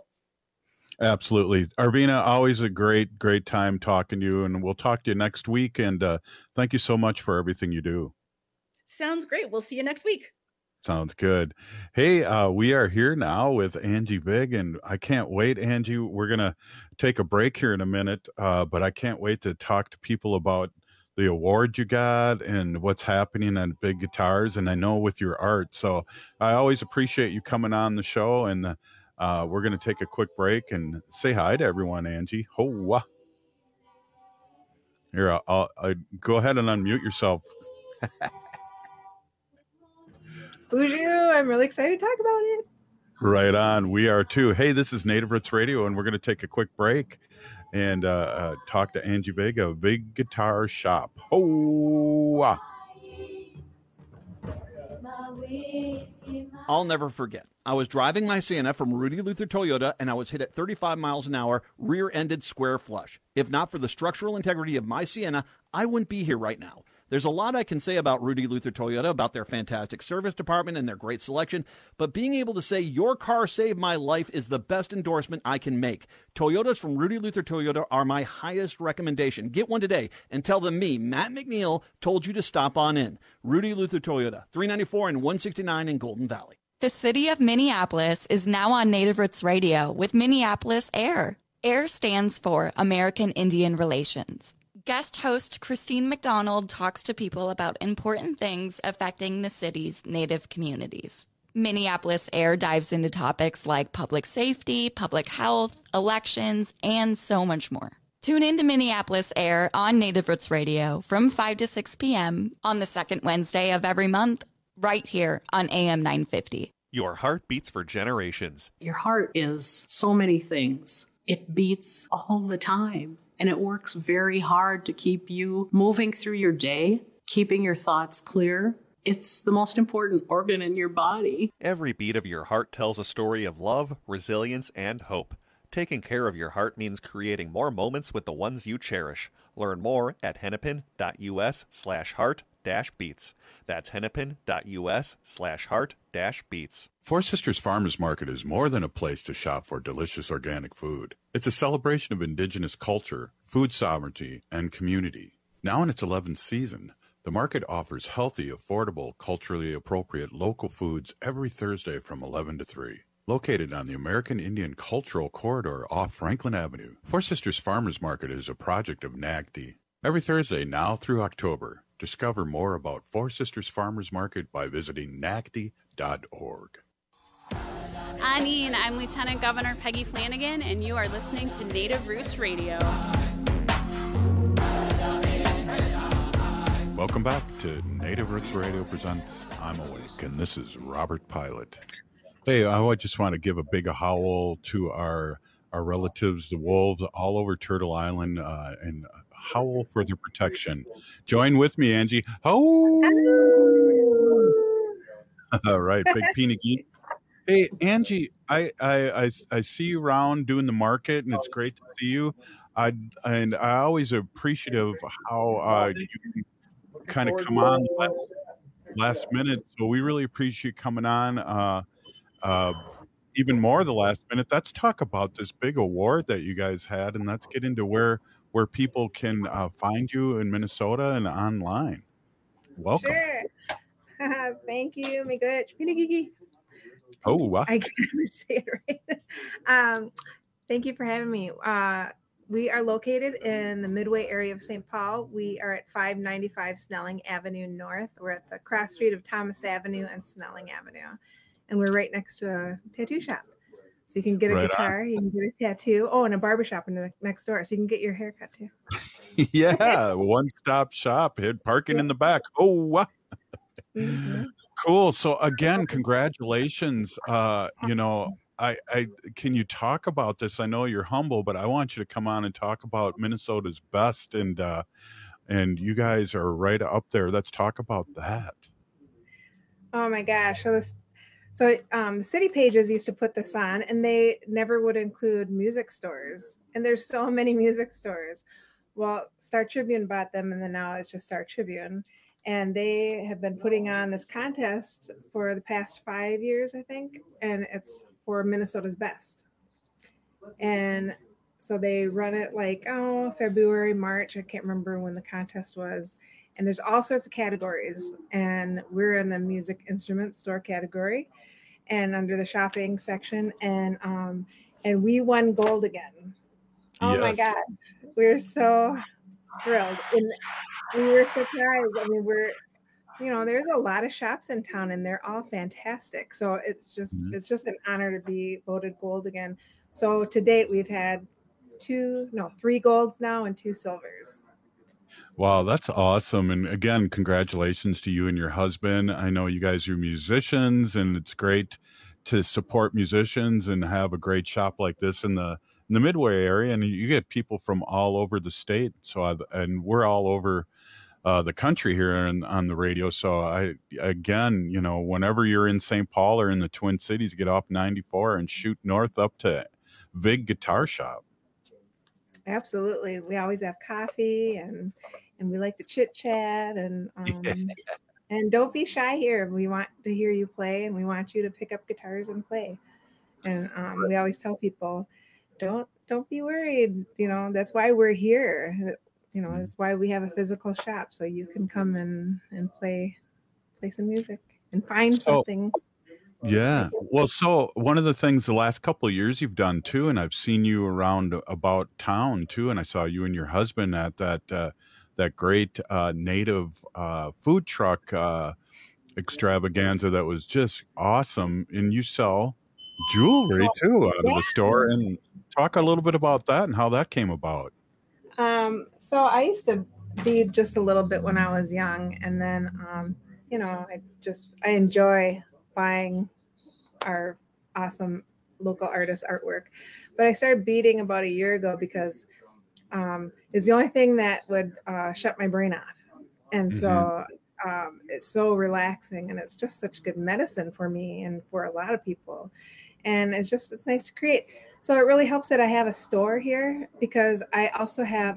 Absolutely. Arvina, always a great, great time talking to you, and we'll talk to you next week. And uh, thank you so much for everything you do. Sounds great. We'll see you next week. Sounds good. Hey, uh, we are here now with Angie Vig, and I can't wait, Angie. We're going to take a break here in a minute, uh, but I can't wait to talk to people about the award you got and what's happening on Big Guitars, and I know with your art. So I always appreciate you coming on the show, and uh, we're going to take a quick break and say hi to everyone, Angie. Ho-wah. Here, I'll, I'll, I'll go ahead and unmute yourself. Bonjour, I'm really excited to talk about it. Right on. We are too. Hey, this is Native Roots Radio, and we're going to take a quick break and uh, uh, talk to Angie Vega, Big Guitar Shop. Oh, I'll never forget. I was driving my Sienna from Rudy Luther Toyota, and I was hit at thirty-five miles an hour, rear-ended square flush. If not for the structural integrity of my Sienna, I wouldn't be here right now. There's a lot I can say about Rudy Luther Toyota, about their fantastic service department and their great selection, but being able to say your car saved my life is the best endorsement I can make. Toyotas from Rudy Luther Toyota are my highest recommendation. Get one today and tell them me, Matt McNeil, told you to stop on in. Rudy Luther Toyota, three ninety-four and one sixty-nine in Golden Valley. The city of Minneapolis is now on Native Roots Radio with Minneapolis AIR. AIR stands for American Indian Relations. Guest host Christine McDonald talks to people about important things affecting the city's Native communities. Minneapolis AIR dives into topics like public safety, public health, elections, and so much more. Tune in to Minneapolis AIR on Native Roots Radio from five to six p.m. on the second Wednesday of every month, right here on A M nine fifty. Your heart beats for generations. Your heart is so many things. It beats all the time. And it works very hard to keep you moving through your day, keeping your thoughts clear. It's the most important organ in your body. Every beat of your heart tells a story of love, resilience, and hope. Taking care of your heart means creating more moments with the ones you cherish. Learn more at hennepin.us slash heart dash beats. That's hennepin.us slash heart dash beats. Four Sisters Farmers Market is more than a place to shop for delicious organic food. It's a celebration of indigenous culture, food sovereignty, and community. Now in its eleventh season, the market offers healthy, affordable, culturally appropriate local foods every Thursday from eleven to three. Located on the American Indian Cultural Corridor off Franklin Avenue, Four Sisters Farmers Market is a project of N A C D. Every Thursday now through October, discover more about Four Sisters Farmers Market by visiting N A C D dot org. Anine, I'm Lieutenant Governor Peggy Flanagan, and you are listening to Native Roots Radio. Welcome back to Native Roots Radio presents I'm Awake, and this is Robert Pilot. Hey, I just want to give a big howl to our our relatives, the wolves, all over Turtle Island, uh, and howl for their protection. Join with me, Angie. Oh, all right, big Peenageet. Hey, Angie, I, I I I see you around doing the market, and it's great to see you. I and I always appreciative of how uh, you can kind of come on last, last minute. So we really appreciate you coming on. Uh, Uh, even more the last minute. Let's talk about this big award that you guys had, and let's get into where where people can uh, find you in Minnesota and online. Welcome. Sure. Thank you, my good Pinagigi. Oh, wow. I can't even say it right. um, thank you for having me. Uh, we are located in the Midway area of Saint Paul. We are at five ninety-five Snelling Avenue North. We're at the cross street of Thomas Avenue and Snelling Avenue. And we're right next to a tattoo shop. So you can get a Right guitar, on. you can get a tattoo. Oh, and a barbershop in the next door. So you can get your hair cut too. Yeah, one-stop shop. Hit parking in the back. Oh, wow. Mm-hmm. Cool. So again, congratulations. Uh, you know, I, I can you talk about this? I know you're humble, but I want you to come on and talk about Minnesota's best, and uh, and you guys are right up there. Let's talk about that. Oh my gosh. So this So um, the city pages used to put this on, and they never would include music stores. And there's so many music stores. Well, Star Tribune bought them, and then now it's just Star Tribune. And they have been putting on this contest for the past five years, I think. And it's for Minnesota's best. And so they run it like, oh, February, March. I can't remember when the contest was. And there's all sorts of categories, and we're in the music instrument store category and under the shopping section. And, um, and we won gold again. Oh my Yes. God. We're so thrilled. And we were surprised. I mean, we're, you know, there's a lot of shops in town, and they're all fantastic. So it's just, Mhm. it's just an honor to be voted gold again. So to date, we've had two, no, three golds now and two silvers. Wow, that's awesome. And again, congratulations to you and your husband. I know you guys are musicians, and it's great to support musicians and have a great shop like this in the in the Midway area. And you get people from all over the state. So, I, and we're all over uh, the country here on, on the radio. So, I again, you know, whenever you're in Saint Paul or in the Twin Cities, get off ninety-four and shoot north up to Vig Guitar Shop. Absolutely. We always have coffee, and and we like to chit chat, and um, and don't be shy here. We want to hear you play, and we want you to pick up guitars and play. And um, we always tell people, don't don't be worried. You know, that's why we're here. You know, that's why we have a physical shop, so you can come and and play play some music and find So- something. Yeah. Well, so one of the things the last couple of years you've done too, and I've seen you around about town too, and I saw you and your husband at that uh, that great uh, native uh, food truck uh, extravaganza that was just awesome. And you sell jewelry too out of the store. And talk a little bit about that and how that came about. Um, so I used to bead just a little bit when I was young, and then um, you know, I just I enjoy buying our awesome local artist artwork. But I started beading about a year ago because um, it's the only thing that would uh, shut my brain off. And so um, it's so relaxing, and it's just such good medicine for me and for a lot of people. And it's just, it's nice to create. So it really helps that I have a store here, because I also have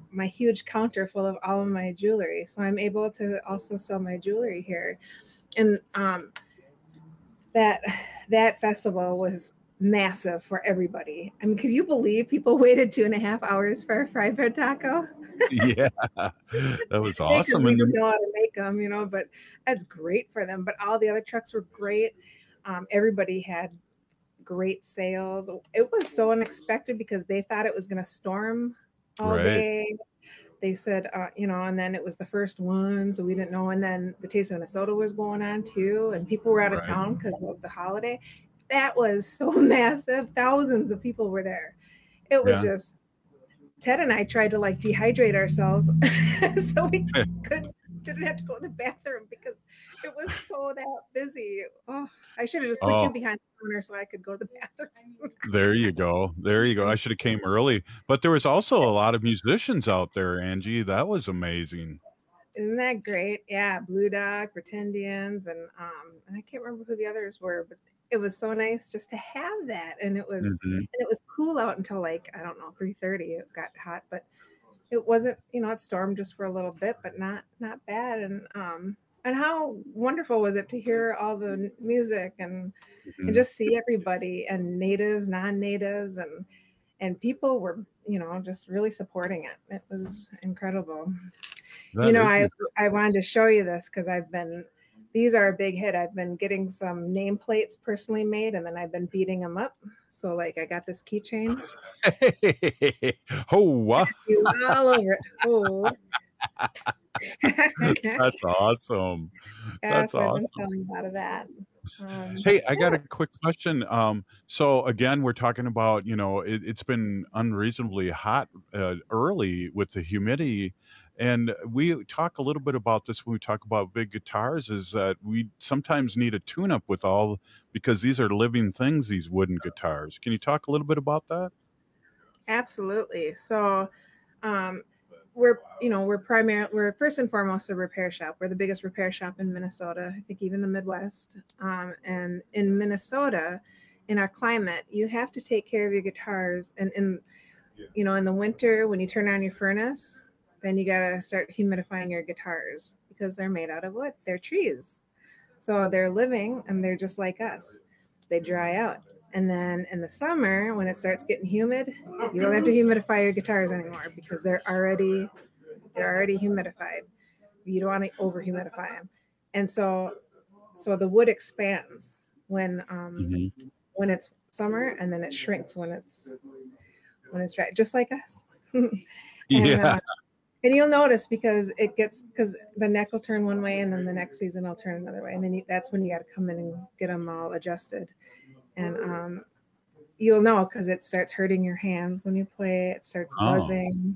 my huge counter full of all of my jewelry. So I'm able to also sell my jewelry here. And um, that that festival was massive for everybody. I mean, could you believe people waited two and a half hours for a fried bread taco? Yeah, that was They awesome. could And just know how to make them, you know, but that's great for them. But all the other trucks were great. Um, everybody had great sales. It was so unexpected because they thought it was going to storm all Right. day. They said, uh, you know, and then it was the first one, so we didn't know. And then the Taste of Minnesota was going on too, and people were out of Right. town because of the holiday. That was so massive. Thousands of people were there. It was Yeah. just, Ted and I tried to like dehydrate ourselves so we could didn't have to go to the bathroom because it was so that busy. Oh, I should have just put Oh. you behind the counter so I could go to the bathroom. There you go. There you go. I should have came early. But there was also a lot of musicians out there, Angie. That was amazing. Isn't that great? Yeah, Blue Dog, Pretendians, and um, and I can't remember who the others were, but it was so nice just to have that. And it was Mhm. and it was cool out until like I don't know three thirty. It got hot, but it wasn't. You know, it stormed just for a little bit, but not not bad. And um, and how wonderful was it to hear all the n- music and Mhm. and just see everybody and natives, non-natives, and and people were you know just really supporting it. It was incredible. That You know, is I incredible. I wanted to show you this because I've been these are a big hit. I've been getting some nameplates personally made, and then I've been beating them up. So like I got this keychain Oh, wow. you all over it. Oh, That's awesome. yeah, That's so I've awesome. been selling a lot of that. Um, Hey, I got a quick question. Um, so again, we're talking about, you know, it, it's been unreasonably hot uh, early with the humidity. And we talk a little bit about this when we talk about big guitars, is that we sometimes need a tune-up with all, because these are living things, these wooden guitars. Can you talk a little bit about that? Absolutely. So, um, we're you know we're primarily we're first and foremost a repair shop. We're the biggest repair shop in Minnesota. I think even the Midwest. Um, and in Minnesota, in our climate, you have to take care of your guitars. And in you know in the winter, when you turn on your furnace, then you gotta start humidifying your guitars because they're made out of wood. They're trees, so they're living and they're just like us. They dry out. And then in the summer, when it starts getting humid, you don't have to humidify your guitars anymore because they're already they're already humidified. You don't want to over humidify them. And so so the wood expands when um Mhm. when it's summer, and then it shrinks when it's when it's dry, just like us. and Yeah. uh, and you'll notice because it gets because the neck will turn one way and then the next season will turn another way, and then you, that's when you got to come in and get them all adjusted. And um, you'll know because it starts hurting your hands when you play. It starts Oh. buzzing,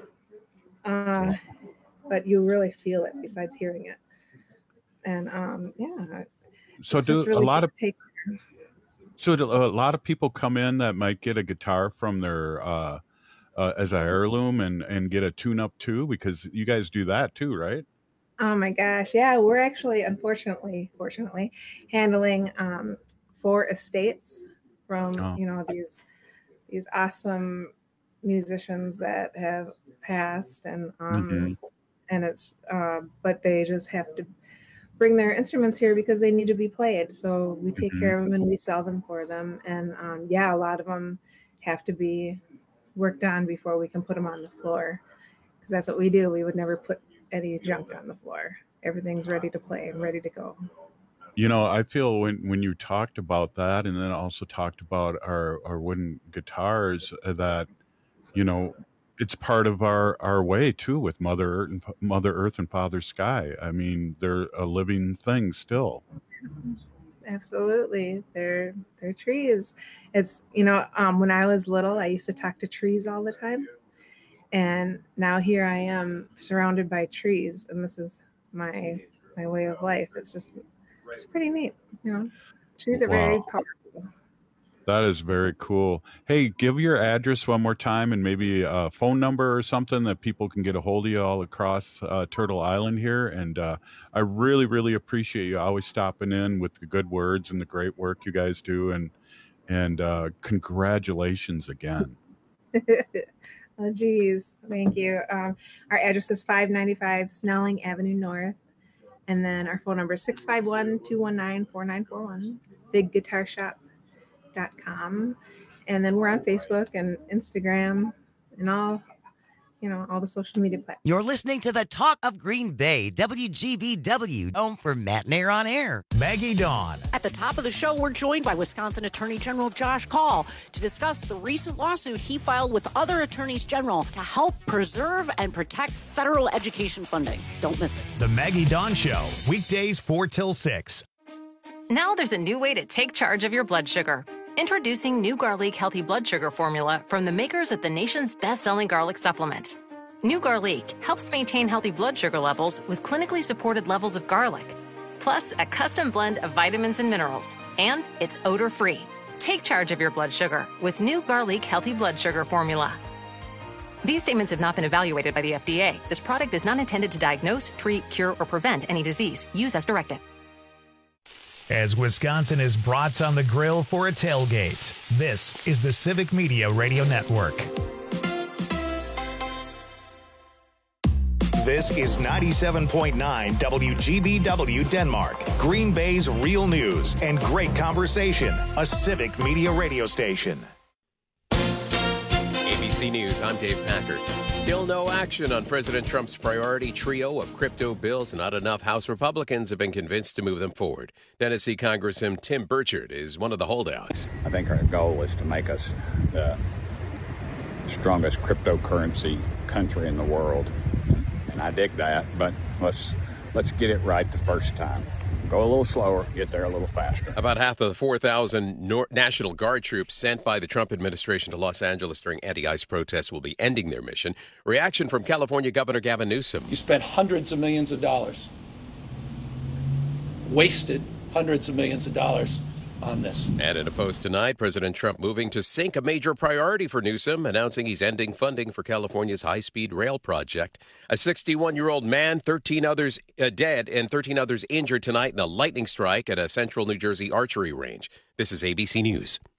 uh, but you really feel it besides hearing it. And um, yeah, So it's do just a really lot good of to take care. so do a lot of people come in that might get a guitar from their uh, uh, as a heirloom and and get a tune-up too, because you guys do that too, right? Oh my gosh, yeah, we're actually, unfortunately, fortunately, handling um, four estates from Oh. you know these these awesome musicians that have passed, and um, Mhm. and it's uh, but they just have to bring their instruments here because they need to be played. So we take Mhm. care of them and we sell them for them. And um, yeah, a lot of them have to be worked on before we can put them on the floor because that's what we do. We would never put any junk on the floor. Everything's ready to play and ready to go. You know, I feel when when you talked about that, and then also talked about our our wooden guitars, uh, that you know it's part of our our way too with Mother Earth and Mother Earth and Father Sky. I mean, they're a living thing still. Absolutely. They're they're trees. It's you know, um, when I was little, I used to talk to trees all the time. And now here I am surrounded by trees, and this is my my way of life. It's just it's pretty neat, you know. Trees are very Wow. powerful. That is very cool. Hey, give your address one more time and maybe a phone number or something that people can get a hold of you all across uh, Turtle Island here. And uh, I really, really appreciate you always stopping in with the good words and the great work you guys do. And and uh, congratulations again. Oh, geez. Thank you. Um, our address is five ninety-five Snelling Avenue North. And then our phone number is six five one, two one nine, four nine four one, big guitar shop dot com. And then we're on Facebook and Instagram and all, you know, all the social media platforms. You're listening to the Talk of Green Bay, W G B W, home for Matt Nair on Air. Maggie Dawn. At the top of the show, we're joined by Wisconsin Attorney General Josh Kaul to discuss the recent lawsuit he filed with other attorneys general to help preserve and protect federal education funding. Don't miss it. The Maggie Dawn Show, weekdays four till six. Now there's a new way to take charge of your blood sugar. Introducing new Garlic Healthy Blood Sugar Formula from the makers of the nation's best-selling garlic supplement. New Garlic helps maintain healthy blood sugar levels with clinically supported levels of garlic, plus a custom blend of vitamins and minerals, and it's odor-free. Take charge of your blood sugar with new Garlic Healthy Blood Sugar Formula. These statements have not been evaluated by the F D A. This product is not intended to diagnose, treat, cure, or prevent any disease. Use as directed. As Wisconsin is brats on the grill for a tailgate, this is the Civic Media Radio Network. This is ninety-seven point nine W G B W Denmark, Green Bay's real news and great conversation, a Civic Media radio station. A B C News, I'm Dave Packard. Still no action on President Trump's priority trio of crypto bills. Not enough House Republicans have been convinced to move them forward. Tennessee Congressman Tim Burchard is one of the holdouts. I think our goal is to make us the strongest cryptocurrency country in the world. And I dig that, but let's let's get it right the first time. Go a little slower, get there a little faster. About half of the four thousand Nor- National Guard troops sent by the Trump administration to Los Angeles during anti-ICE protests will be ending their mission. Reaction from California Governor Gavin Newsom. You spent hundreds of millions of dollars, wasted hundreds of millions of dollars on this. And in a post tonight, President Trump moving to sink a major priority for Newsom, announcing he's ending funding for California's high-speed rail project. A sixty-one-year-old man, thirteen others uh, dead, and thirteen others injured tonight in a lightning strike at a central New Jersey archery range. This is A B C News.